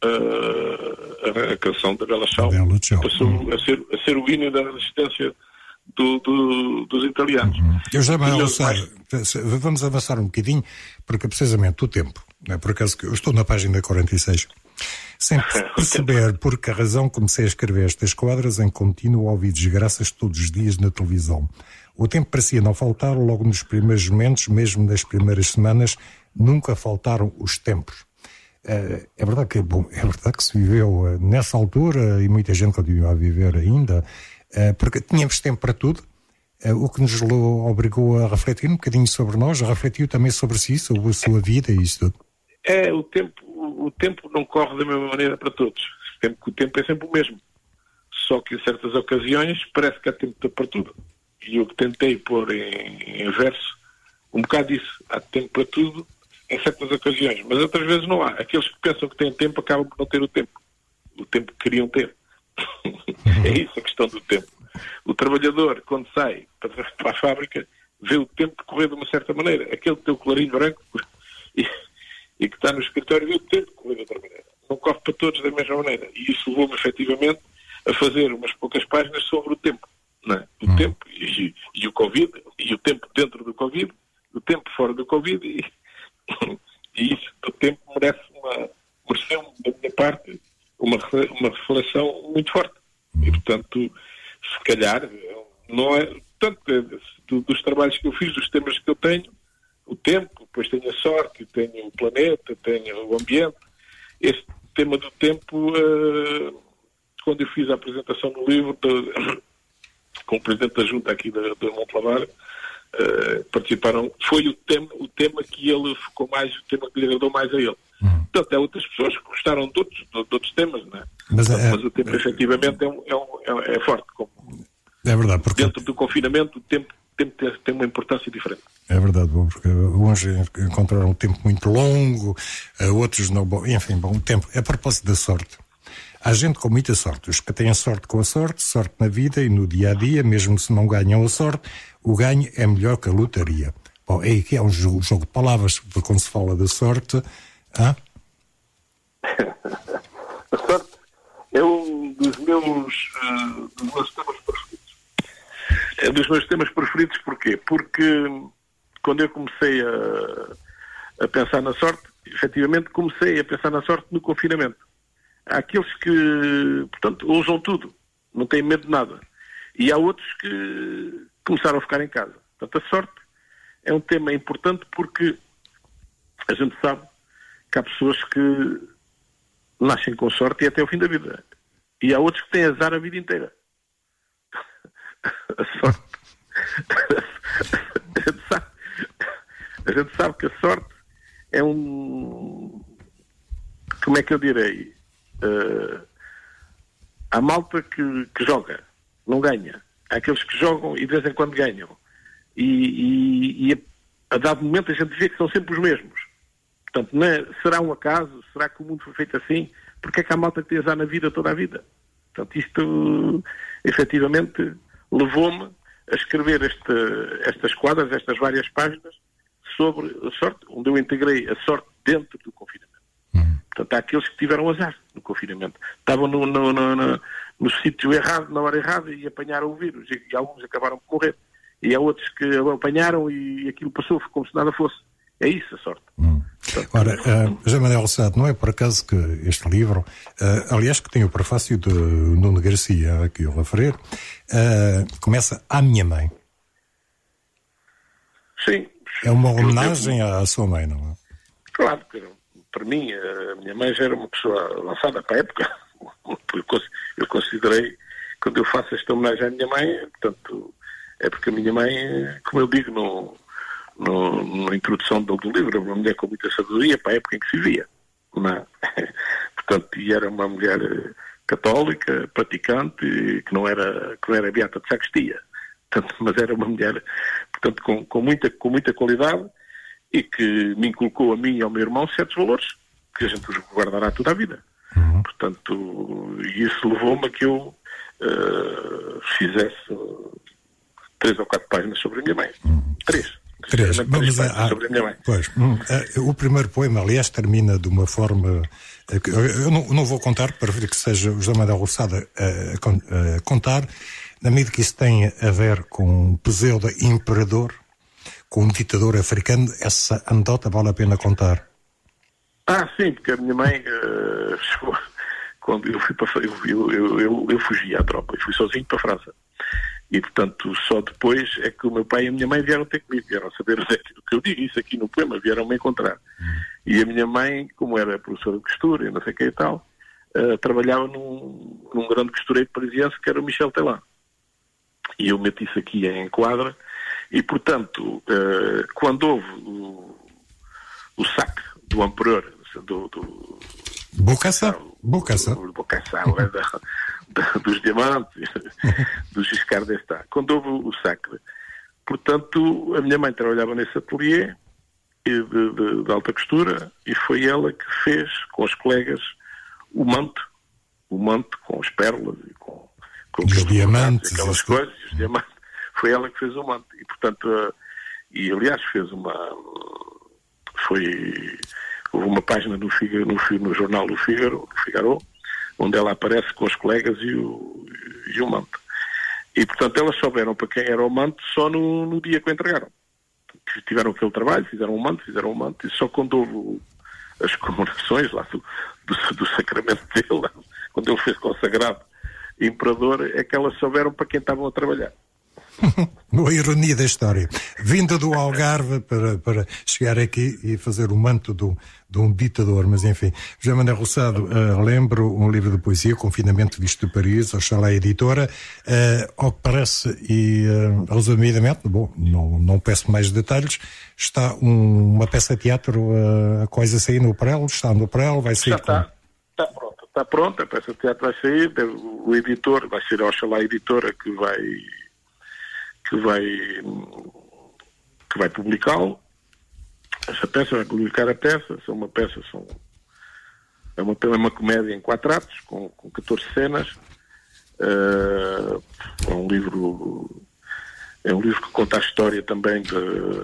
uh, a, a canção da Bella Ciao passou hum. a, ser, a ser o hino da resistência do, do, dos italianos. Uhum. Eu já vou avançar, vamos avançar um bocadinho, porque precisamente o tempo, não é? Por acaso que eu estou na página quarenta e seis, sem perceber por que razão comecei a escrever estas quadras em contínuo a ouvir desgraças todos os dias na televisão. O tempo parecia não faltar logo nos primeiros momentos, mesmo nas primeiras semanas, nunca faltaram os tempos. É verdade que, bom, é verdade que se viveu nessa altura, e muita gente continua a viver ainda, porque tínhamos tempo para tudo, o que nos obrigou a refletir um bocadinho sobre nós, refletiu também sobre si, sobre a sua vida e isso tudo. É, o tempo, o tempo não corre da mesma maneira para todos. O tempo, o tempo é sempre o mesmo. Só que em certas ocasiões parece que há tempo para tudo. E eu que tentei pôr em, em verso um bocado disso. Há tempo para tudo em certas ocasiões, mas outras vezes não há. Aqueles que pensam que têm tempo acabam por não ter o tempo. O tempo que queriam ter. É isso a questão do tempo. O trabalhador, quando sai para, para a fábrica, vê o tempo correr de uma certa maneira. Aquele que tem o colarinho branco e, e que está no escritório vê o tempo correr de outra maneira. Não corre para todos da mesma maneira. E isso levou-me, efetivamente, a fazer umas poucas páginas sobre o tempo. Não é? O hum. tempo e, e o Covid, e o tempo dentro do Covid, o tempo fora do Covid, e, e isso do tempo merece uma, mereceu da minha parte uma, uma reflexão muito forte. E, portanto, se calhar, não é, tanto do, dos trabalhos que eu fiz, dos temas que eu tenho, o tempo, depois tenho a sorte, tenho o planeta, tenho o ambiente. Este tema do tempo, uh, quando eu fiz a apresentação no livro, de, com o presidente da junta aqui da, da Montelavar, uh, participaram, foi o tema, o tema que ele focou mais, o tema que lhe agradou mais a ele. Uhum. Portanto, há outras pessoas que gostaram de outros, de, de outros temas, não é? Mas, Portanto, é, mas o tempo, é, efetivamente, é, um, é, um, é forte. Como é verdade, porque dentro do confinamento, o tempo, tempo tem, tem uma importância diferente. É verdade, bom, porque uns encontraram um tempo muito longo, outros não. Bom, enfim, bom, o tempo. A propósito da sorte. Há gente com muita sorte. Os que têm sorte com a sorte, sorte na vida e no dia-a-dia, mesmo se não ganham a sorte, o ganho é melhor que a lotaria. Bom, é que é um jogo, um jogo de palavras, porque quando se fala da sorte... Ah? A sorte é um dos meus, uh, dos meus temas preferidos. É um dos meus temas preferidos porquê? Porque quando eu comecei a, a pensar na sorte, efetivamente comecei a pensar na sorte no confinamento. Há aqueles que, portanto, ousam tudo, não têm medo de nada. E há outros que começaram a ficar em casa. Portanto, a sorte é um tema importante porque a gente sabe que há pessoas que nascem com sorte e até o fim da vida. E há outros que têm azar a vida inteira. A sorte... a, gente sabe... a gente sabe que a sorte é um... Como é que eu direi? Uh, há malta que, que joga, não ganha. Há aqueles que jogam e de vez em quando ganham. E, e, e a, a dado momento a gente vê que são sempre os mesmos. Portanto, não é, será um acaso? Será que o mundo foi feito assim? Porque é que há malta que tem azar na vida toda a vida? Portanto, isto efetivamente levou-me a escrever este, estas quadras, estas várias páginas sobre a sorte, onde eu integrei a sorte dentro do confinamento. Portanto, há aqueles que tiveram azar no confinamento. Estavam no, no, no, no, no sítio errado, na hora errada, e apanharam o vírus. E, e alguns acabaram por morrer. E há outros que apanharam e aquilo passou como se nada fosse. É isso a sorte. Hum. Portanto, ora, uh, José Manuel Roçado, não é por acaso que este livro, uh, aliás, que tem o prefácio de Nuno Garcia, aqui eu referir, uh, começa à minha mãe. Sim. É uma homenagem eu, eu, à sua mãe, não é? Claro que não. Para mim, a minha mãe já era uma pessoa lançada para a época. Eu considerei, quando eu faço esta homenagem à minha mãe, portanto, é porque a minha mãe, como eu digo no, no, na introdução do, do livro, é uma mulher com muita sabedoria para a época em que se vivia. Não é? Portanto, e era uma mulher católica, praticante, que não era, que não era beata de sacristia. Portanto, mas era uma mulher, portanto, com, com, muita, com muita qualidade, e que me inculcou a mim e ao meu irmão certos valores que a gente os guardará toda a vida. Uhum. Portanto, isso levou-me a que eu uh, fizesse três ou quatro páginas sobre a minha mãe. Uhum. Três. Três. Vamos a, a, sobre a minha mãe. Pois, hum, a, o primeiro poema, aliás, termina de uma forma... Eu, eu não, não vou contar, para ver que seja o José Manuel Roçado a, a, a contar, na medida que isso tem a ver com um pseudo imperador, com um ditador africano, essa anedota vale a pena contar. Ah, sim, porque a minha mãe, uh, chegou, quando eu fui para eu, eu, eu, eu fugi à tropa, eu fui sozinho para a França. E, portanto, só depois é que o meu pai e a minha mãe vieram ter comigo, vieram saber o que eu digo, isso aqui no poema, vieram me encontrar. E a minha mãe, como era professora de costura e não sei o que e tal, uh, trabalhava num, num grande costureiro parisiense que era o Michel Telan. E eu meti isso aqui em quadra, e, portanto, uh, quando houve o, o saque do Emperor, do... do Bokassa? Bokassa. Do Bokassa, é da... dos diamantes, do Giscard d'Estaing, quando houve o sacre. Portanto, a minha mãe trabalhava nesse ateliê de, de, de alta costura e foi ela que fez, com os colegas, o manto, o manto com as pérolas e com, com os diamantes, aquelas isso. coisas, os diamantes. Foi ela que fez o manto. E, portanto, uh, e aliás fez uma... Foi... Houve uma página no, Figaro, no, no jornal do Figaro, do Figaro, onde ela aparece com os colegas e o, e o manto. E, portanto, elas souberam para quem era o manto só no, no dia que o entregaram. Tiveram aquele trabalho, fizeram o manto, fizeram o manto, e só quando houve as comemorações lá do, do, do sacramento dele, quando ele fez consagrado imperador, é que elas souberam para quem estavam a trabalhar. Boa ironia da história. Vinda do Algarve para, para chegar aqui e fazer o manto do, de um ditador, mas enfim. José Manuel Roçado, uh, lembro um livro de poesia, Confinamento Visto de Paris, Oxalá Editora, uh, ao que parece, e uh, resumidamente, bom, não, não peço mais detalhes, está um, uma peça de teatro uh, quase a sair no Prelo, está no Prelo, vai sair... Já está, está pronta, está pronta, a peça de teatro vai sair, o editor, vai ser a Oxalá Editora que vai... que vai que vai publicá-lo. Essa peça vai publicar a peça, são uma peça, são é uma, é uma comédia em quatro atos, com, com catorze cenas. Uh, é um livro é um livro que conta a história também de,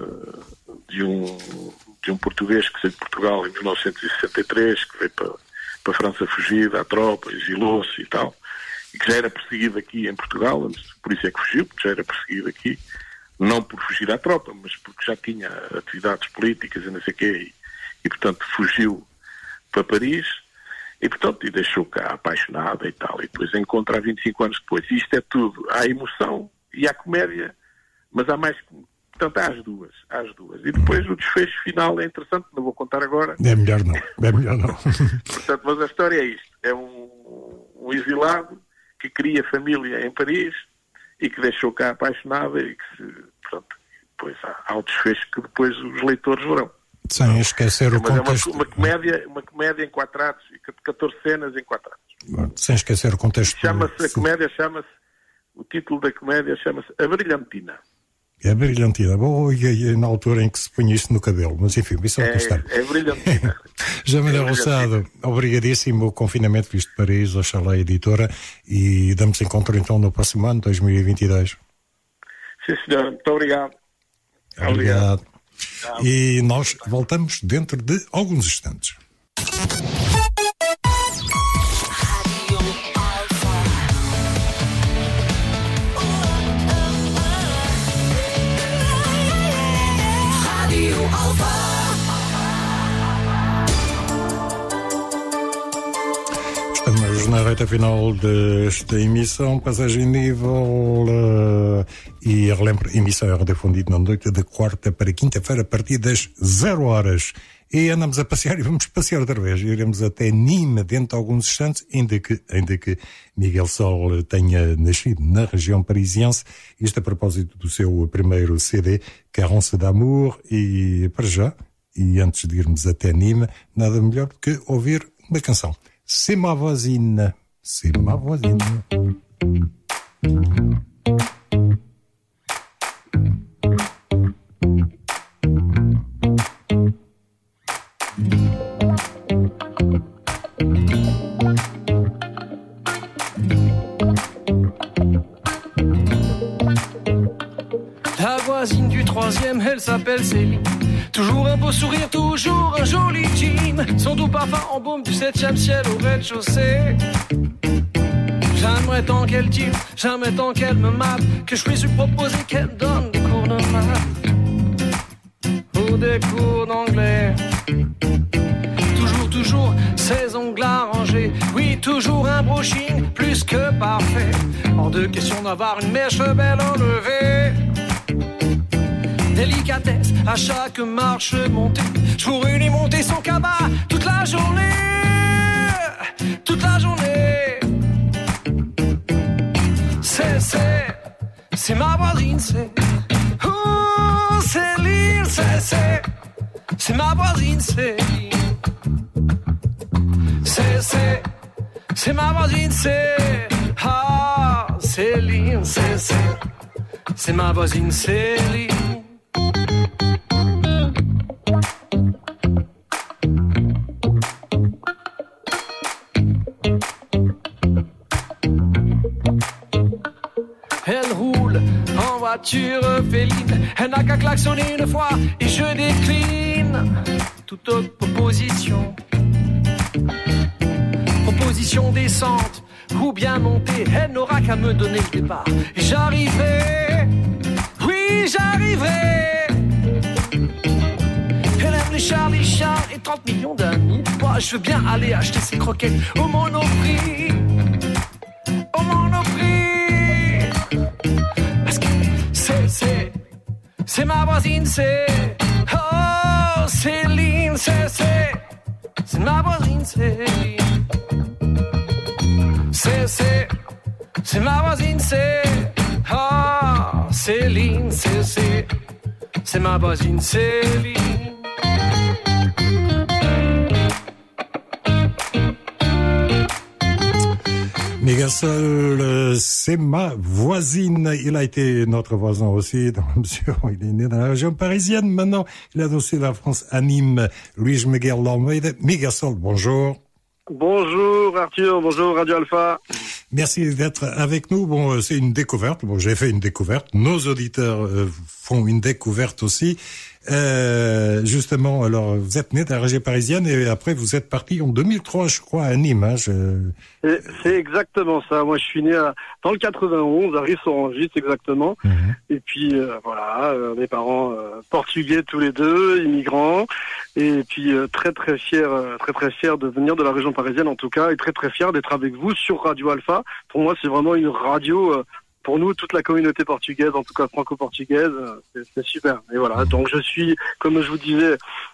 de um de um português que saiu de Portugal em mil novecentos e sessenta e três, que veio para, para a França fugir à tropa, exilou-se e tal, e que já era perseguido aqui em Portugal, por isso é que fugiu, porque já era perseguido aqui, não por fugir à tropa, mas porque já tinha atividades políticas e não sei o quê, e, e portanto fugiu para Paris, e portanto e deixou cá apaixonada e tal, e depois encontra há vinte e cinco anos depois. E isto é tudo, há emoção e há comédia, mas há mais, portanto há as duas, há as duas. E depois o desfecho final é interessante, não vou contar agora. É melhor não, é melhor não. Portanto, mas a história é isto, é um, um exilado que cria família em Paris e que deixou cá apaixonada e que se, pronto, depois há, há o desfecho que depois os leitores verão. Sem esquecer o Mas contexto. É uma, uma, comédia, uma comédia em quatro atos, catorze cenas em quatro atos. Sem esquecer o contexto. Chama-se, a comédia chama-se, o título da comédia chama-se A Brilhantina. É brilhantina. Bom, e, e na altura em que se punha isto no cabelo, mas enfim, isso é outra história. É brilhantina. José Manuel Roçado, obrigadíssimo. O Confinamento Visto de Paris, Oxalá Editora, e damos encontro então no próximo ano, dois mil e vinte e dois. Sim, senhor. Muito obrigado. Obrigado. obrigado. E nós voltamos dentro de alguns instantes. Estamos na reta final desta emissão, passagem nível, uh, e relembro, a emissão é redifundida na noite de quarta para quinta-feira a partir das zero horas. E andamos a passear e vamos passear outra vez. Iremos até Nîmes dentro de alguns instantes, ainda que, ainda que Miguel Sol tenha nascido na região parisiense. Isto a propósito do seu primeiro C D, Carence d'Amour, e para já, e antes de irmos até Nîmes, nada melhor do que ouvir uma canção. C'est ma voisine, c'est ma voisine. La voisine du troisième, elle s'appelle Céline. Toujours un beau sourire, toujours un joli jean. Son doux parfum en baume du septième ciel au rez-de-chaussée. J'aimerais tant qu'elle tire, j'aimerais tant qu'elle me mate, que je puisse lui proposer qu'elle donne des cours de maths ou des cours d'anglais. Toujours, toujours ses ongles arrangés. Oui, toujours un brushing plus que parfait. Hors de question d'avoir une mèche belle enlevée. Délicatesse à chaque marche montée. Je pourrais lui monter son cabas toute la journée. Toute la journée. C'est, c'est, c'est ma voisine, c'est. Oh, Céline, c'est, c'est. C'est ma voisine, Céline. C'est, c'est, c'est ma voisine, c'est. Ah, Céline, c'est, c'est. C'est ma voisine, Céline. Elle roule en voiture féline. Elle n'a qu'à klaxonner une fois et je décline toute autre proposition. Proposition décente ou bien montée. Elle n'aura qu'à me donner le départ et j'arriverai. Oui, j'arriverai. Elle aime les chars, les chiens et trente millions d'amis. Moi, je veux bien aller acheter ses croquettes au Monoprix. Au Monoprix. Parce que c'est, c'est, c'est ma voisine, c'est. Oh, Céline, c'est, c'est. C'est ma voisine, Céline. C'est, c'est. C'est ma voisine, c'est. Ah, Céline, c'est, c'est. C'est ma voisine, Céline. Mégasol, c'est ma voisine. Il a été notre voisin aussi, dans la mesure où il est né dans la région parisienne. Maintenant, il a aussi la France à Nîmes. Luis Miguel Almeida. Mégasol, bonjour. Bonjour Arthur, bonjour Radio Alpha. Merci d'être avec nous. Bon, c'est une découverte. Bon, j'ai fait une découverte. Nos auditeurs euh, font une découverte aussi. Euh, justement, alors, vous êtes né dans la région parisienne et après vous êtes parti en deux mille trois, je crois, à Nîmes. Hein, je... c'est, c'est exactement ça. Moi, je suis né à, dans le quatre-vingt-onze, à Ris-Orangis, exactement. Mmh. Et puis, euh, voilà, euh, mes parents euh, portugais tous les deux, immigrants. Et puis, euh, très, très fiers, euh, très, très fiers de venir de la région parisienne, en tout cas, et très, très fiers d'être avec vous sur Radio Alpha. Pour moi, c'est vraiment une radio... Euh, Pour nous, toute la communauté portugaise, en tout cas franco-portugaise, c'est, c'est super. Et voilà, donc je suis, comme je vous disais,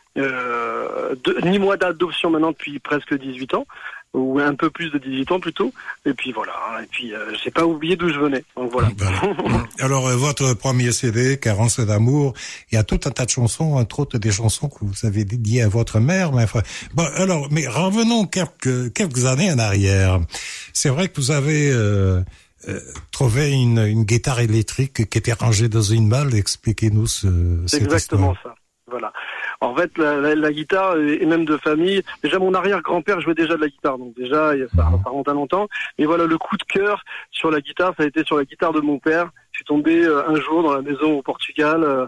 euh, de, nîmois d'adoption maintenant depuis presque dix-huit ans, ou un peu plus de dix-huit ans plutôt. Et puis voilà, et puis euh, j'ai pas oublié d'où je venais. Donc voilà. voilà. Alors euh, votre premier C D, Carence d'amour, il y a tout un tas de chansons, entre autres des chansons que vous avez dédiées à votre mère. Mais enfin, bon, alors, mais revenons quelques quelques années en arrière. C'est vrai que vous avez euh, Euh, trouver une, une guitare électrique qui était rangée dans une malle. Expliquez-nous ce, c'est cette exactement histoire. Ça. Voilà. En fait, la, la, la guitare, et même de famille, déjà mon arrière-grand-père jouait déjà de la guitare, donc déjà, ça, ça remonte à longtemps. Mais voilà, le coup de cœur sur la guitare, ça a été sur la guitare de mon père. Je suis tombé euh, un jour dans la maison au Portugal, euh,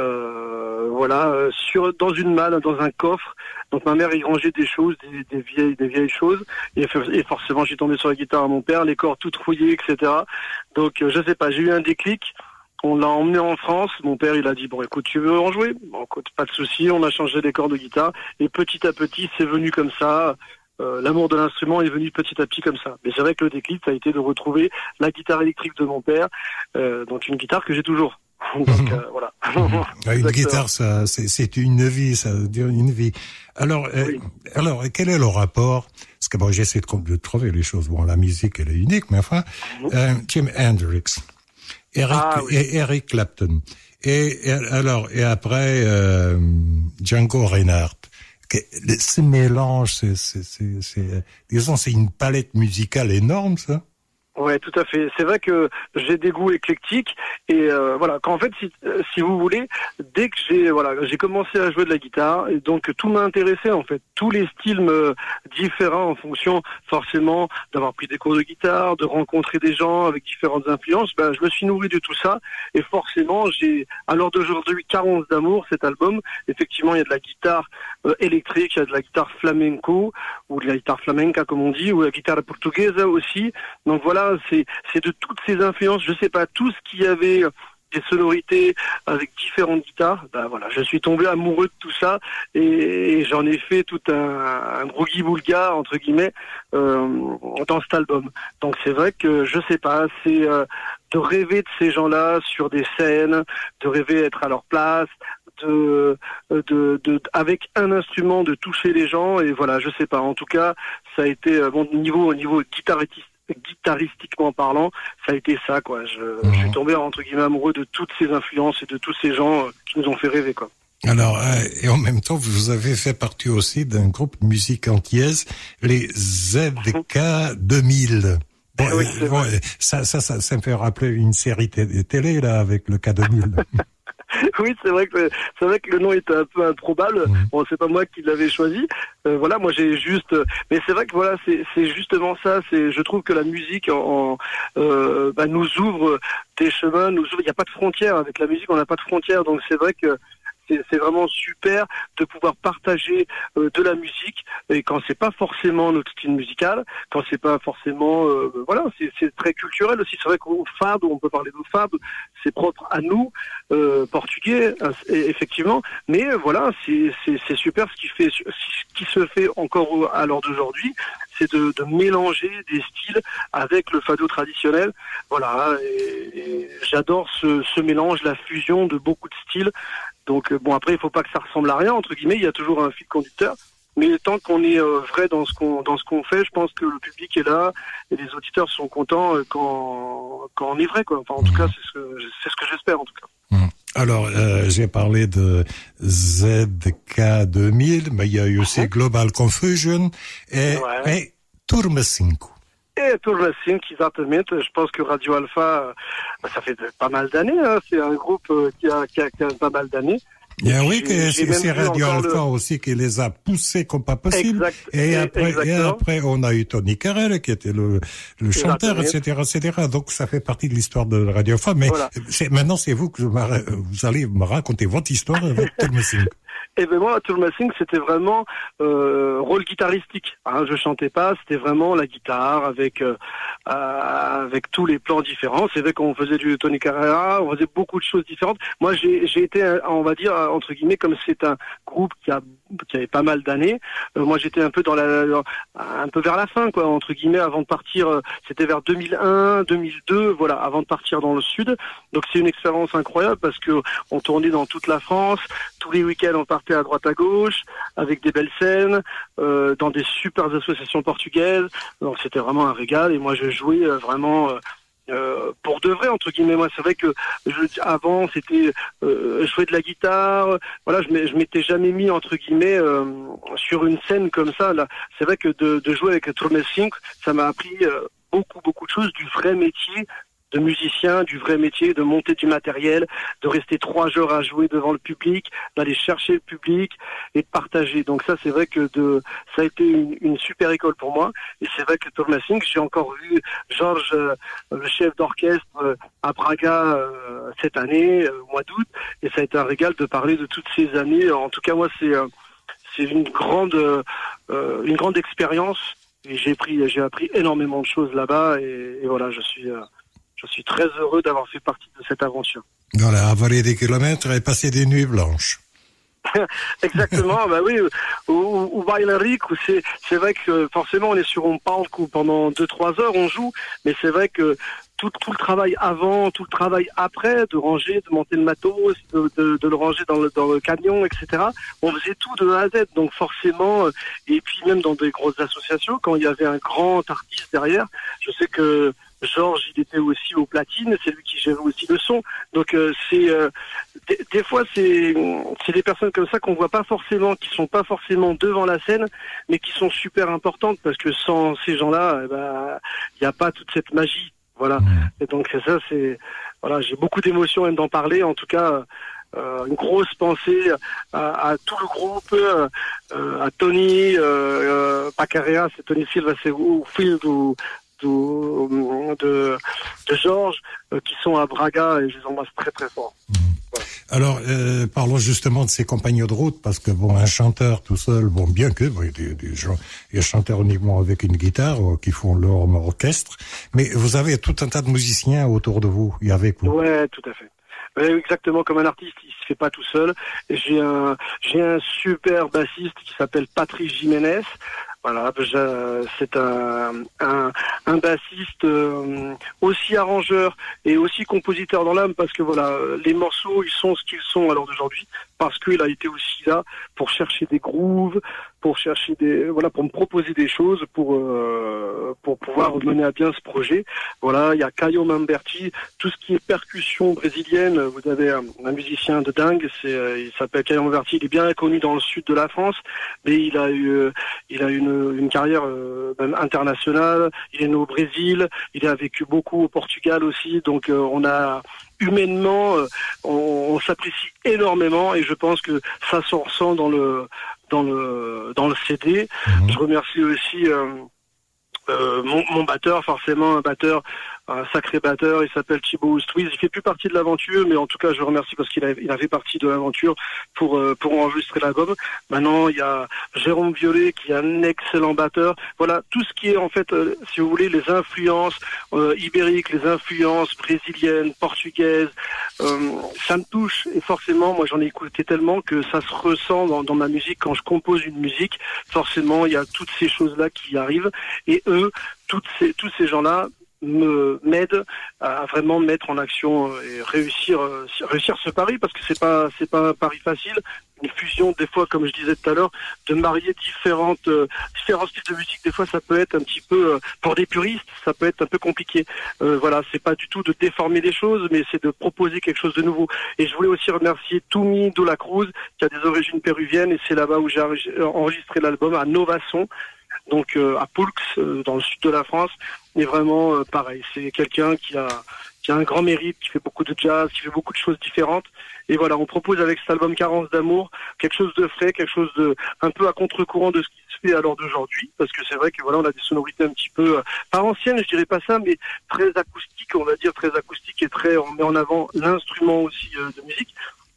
euh, voilà, euh, sur dans une malle, dans un coffre. Donc ma mère y rangeait des choses, des, des vieilles, des vieilles choses, et, et forcément j'ai tombé sur la guitare à mon père, les cordes toutes rouillées, et cetera. Donc euh, je sais pas, j'ai eu un déclic. On l'a emmené en France. Mon père, il a dit bon, écoute, tu veux en jouer? Bon, écoute, pas de souci. On a changé les cordes de guitare, et petit à petit, c'est venu comme ça. Euh, l'amour de l'instrument est venu petit à petit comme ça. Mais c'est vrai que le déclic, ça a été de retrouver la guitare électrique de mon père, euh, donc une guitare que j'ai toujours. Donc euh, voilà. Une guitare, ça, c'est, c'est une vie, ça dure une vie. Alors, oui. euh, alors, quel est le rapport? Parce que bon, j'essaie de, de trouver les choses. Bon, la musique, elle est unique, mais enfin, mmh. euh, Jim Hendrix, Eric, ah, oui. et Eric Clapton, et, et alors, et après euh, Django Reinhardt. Ce mélange, c'est, c'est, c'est, c'est, disons, c'est une palette musicale énorme, ça. Ouais, tout à fait. C'est vrai que j'ai des goûts éclectiques et euh, voilà. Quand en fait, si, si vous voulez, dès que j'ai voilà, j'ai commencé à jouer de la guitare et donc tout m'a intéressé en fait. Tous les styles me différents en fonction forcément d'avoir pris des cours de guitare, de rencontrer des gens avec différentes influences. Ben, je me suis nourri de tout ça et forcément, j'ai à l'heure d'aujourd'hui Carence d'amour, cet album. Effectivement, il y a de la guitare euh, électrique, il y a de la guitare flamenco ou de la guitare flamenca comme on dit, ou la guitare portugaise aussi. Donc voilà. C'est, c'est de toutes ces influences, je sais pas, tout ce qu'il y avait, des sonorités avec différentes guitares, ben voilà, je suis tombé amoureux de tout ça et, et j'en ai fait tout un, un brougi-boulga, entre guillemets, euh, dans cet album. Donc c'est vrai que, je sais pas, c'est euh, de rêver de ces gens-là sur des scènes, de rêver être à leur place, de, de, de, avec un instrument, de toucher les gens et voilà, je sais pas, en tout cas, ça a été, bon, niveau, au niveau guitaristique, guitaristiquement parlant, ça a été ça, quoi. Je, mmh. je suis tombé, entre guillemets, amoureux de toutes ces influences et de tous ces gens euh, qui nous ont fait rêver, quoi. Alors, euh, et en même temps, vous avez fait partie aussi d'un groupe de musique antillaise, les Z K deux mille. Bon, oui, euh, bon, ça, ça, ça, ça me fait rappeler une série t- télé, là, avec le K deux mille. Oui, c'est vrai que c'est vrai que le nom était un peu improbable. Mmh. Bon, c'est pas moi qui l'avais choisi. Euh, voilà, moi j'ai juste. Mais c'est vrai que voilà, c'est c'est justement ça. C'est, je trouve que la musique en, en euh, bah, nous ouvre des chemins, nous ouvre. Il n'y a pas de frontières avec la musique. On n'a pas de frontières. Donc c'est vrai que c'est, c'est vraiment super de pouvoir partager euh, de la musique et quand c'est pas forcément notre style musical, quand c'est pas forcément euh, voilà, c'est, c'est très culturel aussi. C'est vrai qu'au fado, on peut parler de fado, c'est propre à nous euh, portugais effectivement, mais euh, voilà, c'est, c'est c'est super ce qui fait ce qui se fait encore à l'heure d'aujourd'hui, c'est de, de mélanger des styles avec le fado traditionnel. Voilà, et, et j'adore ce, ce mélange, la fusion de beaucoup de styles. Donc bon, après il faut pas que ça ressemble à rien, entre guillemets, il y a toujours un fil conducteur. Mais tant qu'on est euh, vrai dans ce qu'on dans ce qu'on fait, je pense que le public est là et les auditeurs sont contents euh, quand quand on est vrai, quoi. Enfin, en tout cas, c'est ce que c'est ce que j'espère en tout cas. Alors, euh, j'ai parlé de Z K deux mille, mais il y a eu aussi Global Confusion et, Ouais. et Turma cinq. Et Turma cinq, exatamente. Je pense que Radio Alpha, ça fait pas mal d'années. Hein. C'est un groupe qui a, qui a, qui a pas mal d'années. Et oui, que c'est, c'est Radio Alpha le... aussi qui les a poussés comme pas possible. Exact, et, après, et après, on a eu Tony Carrel qui était le, le chanteur, et cetera, et cetera. Donc, ça fait partie de l'histoire de Radio Alpha. Mais voilà. c'est, maintenant, c'est vous que je vous allez me raconter votre histoire avec Turma cinq. Et ben moi, Turma cinq, c'était vraiment euh, rôle guitaristique. Hein, je chantais pas, c'était vraiment la guitare avec euh, avec tous les plans différents. C'est vrai qu'on faisait du Tony Carrera, on faisait beaucoup de choses différentes. Moi, j'ai j'ai été, on va dire entre guillemets, comme c'est un groupe qui a qui avait pas mal d'années. Euh, moi, j'étais un peu dans la, dans, un peu vers la fin, quoi, entre guillemets, avant de partir. Euh, c'était vers deux mille un, deux mille deux, voilà, avant de partir dans le sud. Donc, c'est une expérience incroyable parce que on tournait dans toute la France. Tous les week-ends, on partait à droite à gauche, avec des belles scènes, euh, dans des super associations portugaises. Donc, c'était vraiment un régal. Et moi, je jouais euh, vraiment. Euh, Euh, pour de vrai entre guillemets. Moi c'est vrai que je, avant c'était euh, jouer de la guitare, voilà, je, je m'étais jamais mis entre guillemets euh, sur une scène comme ça là. C'est vrai que de, de jouer avec Turma cinq, ça m'a appris euh, beaucoup beaucoup de choses, du vrai métier de musicien, du vrai métier, de monter du matériel, de rester trois jours à jouer devant le public, d'aller chercher le public et de partager. Donc ça, c'est vrai que de, ça a été une, une super école pour moi. Et c'est vrai que Turma cinq, j'ai encore vu Georges, euh, le chef d'orchestre, euh, à Braga euh, cette année, euh, au mois d'août. Et ça a été un régal de parler de toutes ces années. En tout cas, moi, c'est, euh, c'est une grande, euh, une grande expérience. Et j'ai pris, j'ai appris énormément de choses là-bas. Et, et voilà, je suis... Euh, Je suis très heureux d'avoir fait partie de cette aventure. Voilà, avaler des kilomètres et passer des nuits blanches. Exactement, bah oui, ou, ou Bailaric, où c'est, c'est vrai que forcément on est sur un palco pendant deux trois heures, on joue, mais c'est vrai que tout, tout le travail avant, tout le travail après, de ranger, de monter le matos, de, de, de le ranger dans le, dans le camion, et cetera. On faisait tout de A à Z, donc forcément, et puis même dans des grosses associations, quand il y avait un grand artiste derrière, je sais que Georges, il était aussi au platine, c'est lui qui gérait aussi le son. Donc euh, c'est euh, des, des fois c'est c'est des personnes comme ça qu'on voit pas forcément, qui sont pas forcément devant la scène, mais qui sont super importantes parce que sans ces gens-là, eh ben il y a pas toute cette magie. Voilà. Et donc c'est ça, c'est voilà, j'ai beaucoup d'émotions même d'en parler. En tout cas. Euh, une grosse pensée à, à tout le groupe, euh, à Tony, euh, euh, Pacareas, Tony Silva, c'est au fil du, du, de, de Georges, euh, qui sont à Braga et je les embrasse très très fort. Mmh. Voilà. Alors, euh, parlons justement de ces compagnons de route, parce que bon, un chanteur tout seul, bon, bien que, bon, il y a des, des gens, il y a chanteurs uniquement avec une guitare, euh, qui font leur orchestre, mais vous avez tout un tas de musiciens autour de vous et avec vous. Ouais, tout à fait. Exactement, comme un artiste, il se fait pas tout seul. J'ai un, j'ai un super bassiste qui s'appelle Patrice Jiménez. Voilà, c'est un, un, un bassiste euh, aussi arrangeur et aussi compositeur dans l'âme, parce que voilà, les morceaux, ils sont ce qu'ils sont à l'heure d'aujourd'hui, parce qu'il a été aussi là pour chercher des grooves, pour chercher des, voilà, pour me proposer des choses, pour euh, pour pouvoir mener à bien ce projet. Voilà, il y a Caio Mamberti, tout ce qui est percussion brésilienne. Vous avez un, un musicien de dingue, c'est, il s'appelle Caio Mamberti. Il est bien connu dans le sud de la France, mais il a eu, il a une une carrière euh, même internationale. Il est né au Brésil, il a vécu beaucoup au Portugal aussi. Donc euh, on a humainement, euh, on, on s'apprécie énormément et je pense que ça se ressent dans le dans le dans le C D. Mmh. Je remercie aussi euh, euh, mon, mon batteur, forcément un batteur, un sacré batteur, il s'appelle Thibaut Oustouiz. Il fait plus partie de l'aventure, mais en tout cas je le remercie parce qu'il a, il a fait partie de l'aventure pour euh, pour enregistrer l'album. Maintenant il y a Jérôme Violet qui est un excellent batteur. Voilà, tout ce qui est en fait, euh, si vous voulez, les influences euh, ibériques, les influences brésiliennes, portugaises, euh, ça me touche et forcément moi j'en ai écouté tellement que ça se ressent dans, dans ma musique. Quand je compose une musique, forcément il y a toutes ces choses-là qui arrivent et eux, toutes ces, tous ces gens-là me m'aide à vraiment mettre en action et réussir euh, réussir ce pari, parce que c'est pas c'est pas un pari facile, une fusion des fois, comme je disais tout à l'heure, de marier différentes euh, différents styles de musique. Des fois ça peut être un petit peu euh, pour des puristes ça peut être un peu compliqué. Euh, voilà, c'est pas du tout de déformer les choses, mais c'est de proposer quelque chose de nouveau. Et je voulais aussi remercier Tumi de la Cruz qui a des origines péruviennes et c'est là-bas où j'ai enregistré l'album, à Novasson, donc euh, à Poulx, euh, dans le sud de la France. Et vraiment euh, pareil, c'est quelqu'un qui a qui a un grand mérite, qui fait beaucoup de jazz, qui fait beaucoup de choses différentes. Et voilà, on propose avec cet album Carence d'amour quelque chose de frais, quelque chose de un peu à contre-courant de ce qui se fait à l'heure d'aujourd'hui, parce que c'est vrai que voilà, on a des sonorités un petit peu euh, pas anciennes, je dirais pas ça, mais très acoustiques, on va dire très acoustiques et très, on met en avant l'instrument aussi euh, de musique.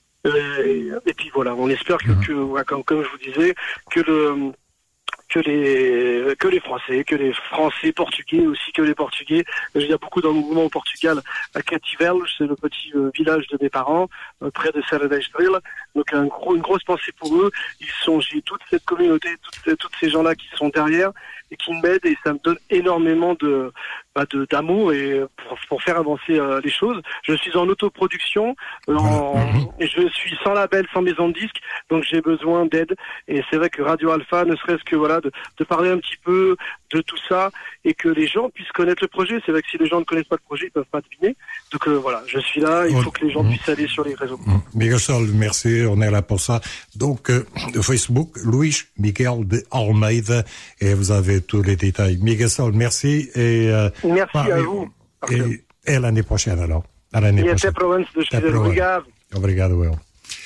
Euh, et, et puis voilà, on espère que, que ouais, comme, comme je vous disais, que le que les que les Français, que les Français portugais aussi, que les Portugais. Il y a beaucoup d'engouement au Portugal, à Cativel, c'est le petit euh, village de mes parents, euh, près de Serra da Estrela. Donc un gros, une grosse pensée pour eux. Ils sont, j'ai toute cette communauté, toutes, toutes ces gens-là qui sont derrière et qui m'aident, et ça me donne énormément de bah, de d'amour et pour, pour faire avancer euh, les choses. Je suis en autoproduction, euh, en, et je suis sans label, sans maison de disque, donc j'ai besoin d'aide. Et c'est vrai que Radio Alpha, ne serait-ce que voilà, de, de parler un petit peu de tout ça et que les gens puissent connaître le projet. C'est vrai que si les gens ne connaissent pas le projet, ils peuvent pas deviner. Donc euh, voilà, je suis là. Il faut que les gens puissent aller sur les réseaux. Miguel Sol, merci, on est là pour ça. Donc euh, Facebook, Luis Miguel de Almeida, et vous avez tous les détails. Miguel Sol, merci et euh, merci bah, à et, vous. Et, et l'année prochaine alors. À l'année e prochaine. até para o ano de Deus. Obrigado. Obrigado, eu.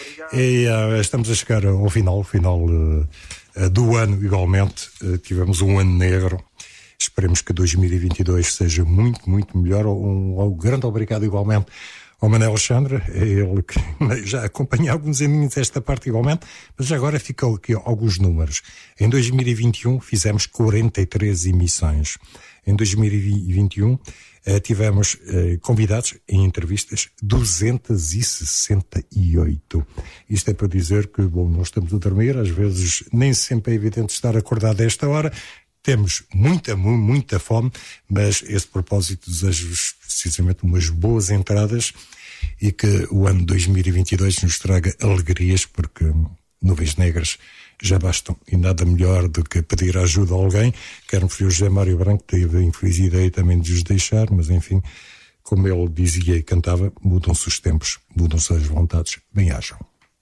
E uh, estamos a chegar ao final, final uh, do ano, igualmente. Uh, tivemos um ano negro. Esperemos que dois mil e vinte e dois seja muito, muito melhor. Um, um grande obrigado, igualmente, ao Manuel Alexandre, ele que já acompanha alguns aninhos esta parte, igualmente, mas agora ficam aqui alguns números. Em dois mil e vinte e um fizemos quarenta e três emissões. Em dois mil e vinte e um uh, tivemos uh, convidados em entrevistas duzentos e sessenta e oito. Isto é para dizer que, bom, nós estamos a dormir, às vezes nem sempre é evidente estar acordado a esta hora. Temos muita, muita fome, mas esse propósito desejo-vos precisamente umas boas entradas e que o ano dois mil e vinte e dois nos traga alegrias, porque nuvens negras já bastam. E nada melhor do que pedir ajuda a alguém. Quero referir o José Mário Branco, que teve a infeliz ideia também de os deixar, mas enfim, como ele dizia e cantava, mudam-se os tempos, mudam-se as vontades, bem-ajam.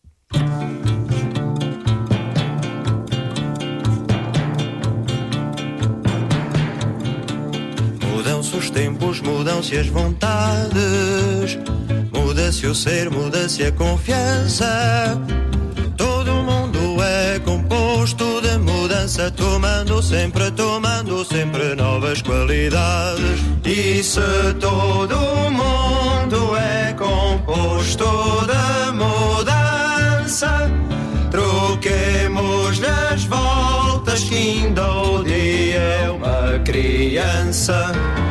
Mudam-se os tempos, mudam-se as vontades, muda-se o ser, muda-se a confiança. Todo mundo é composto de mudança, tomando sempre, tomando sempre novas qualidades. E se todo mundo é composto de mudança, troquemos-lhe as voltas, que ainda o dia é uma criança.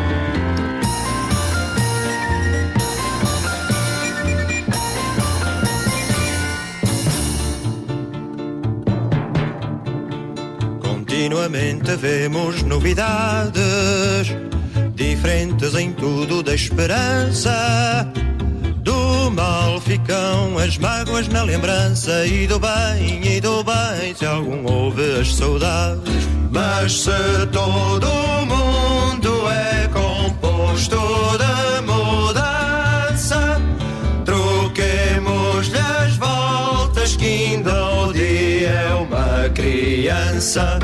Continuamente vemos novidades, diferentes em tudo da esperança. Do mal ficam as mágoas na lembrança, e do bem, e do bem, se algum houve as saudades. Mas se todo mundo é composto de mudança, troquemos-lhe as voltas, que ainda o dia é uma criança.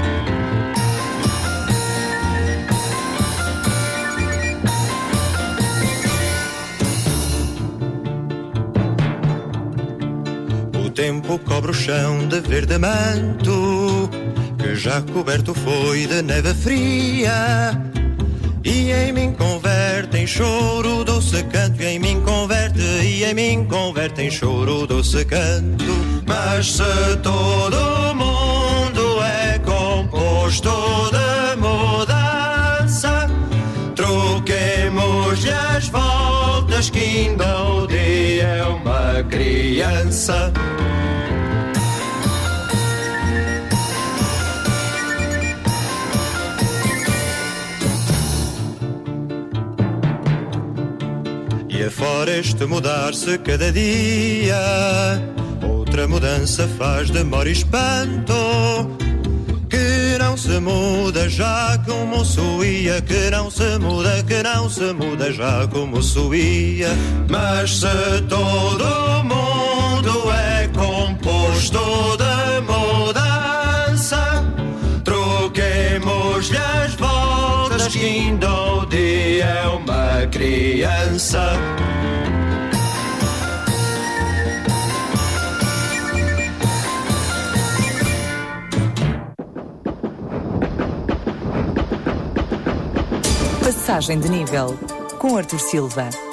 O tempo cobre o chão de verde manto, que já coberto foi de neve fria. E em mim converte em choro doce canto, e em mim converte, e em mim converte em choro doce canto. Mas se todo mundo é composto de mudança, troquemos-lhe as voltas, que ainda o dia é uma criança. E afora este mudar-se cada dia, outra mudança faz demora e espanto, que não se muda já como suía, que não se muda, que não se muda já como suía. Mas se todo mundo é composto de mudança, troquemos-lhe as voltas, que ainda o dia é uma criança. Passagem de nível, com Artur Silva.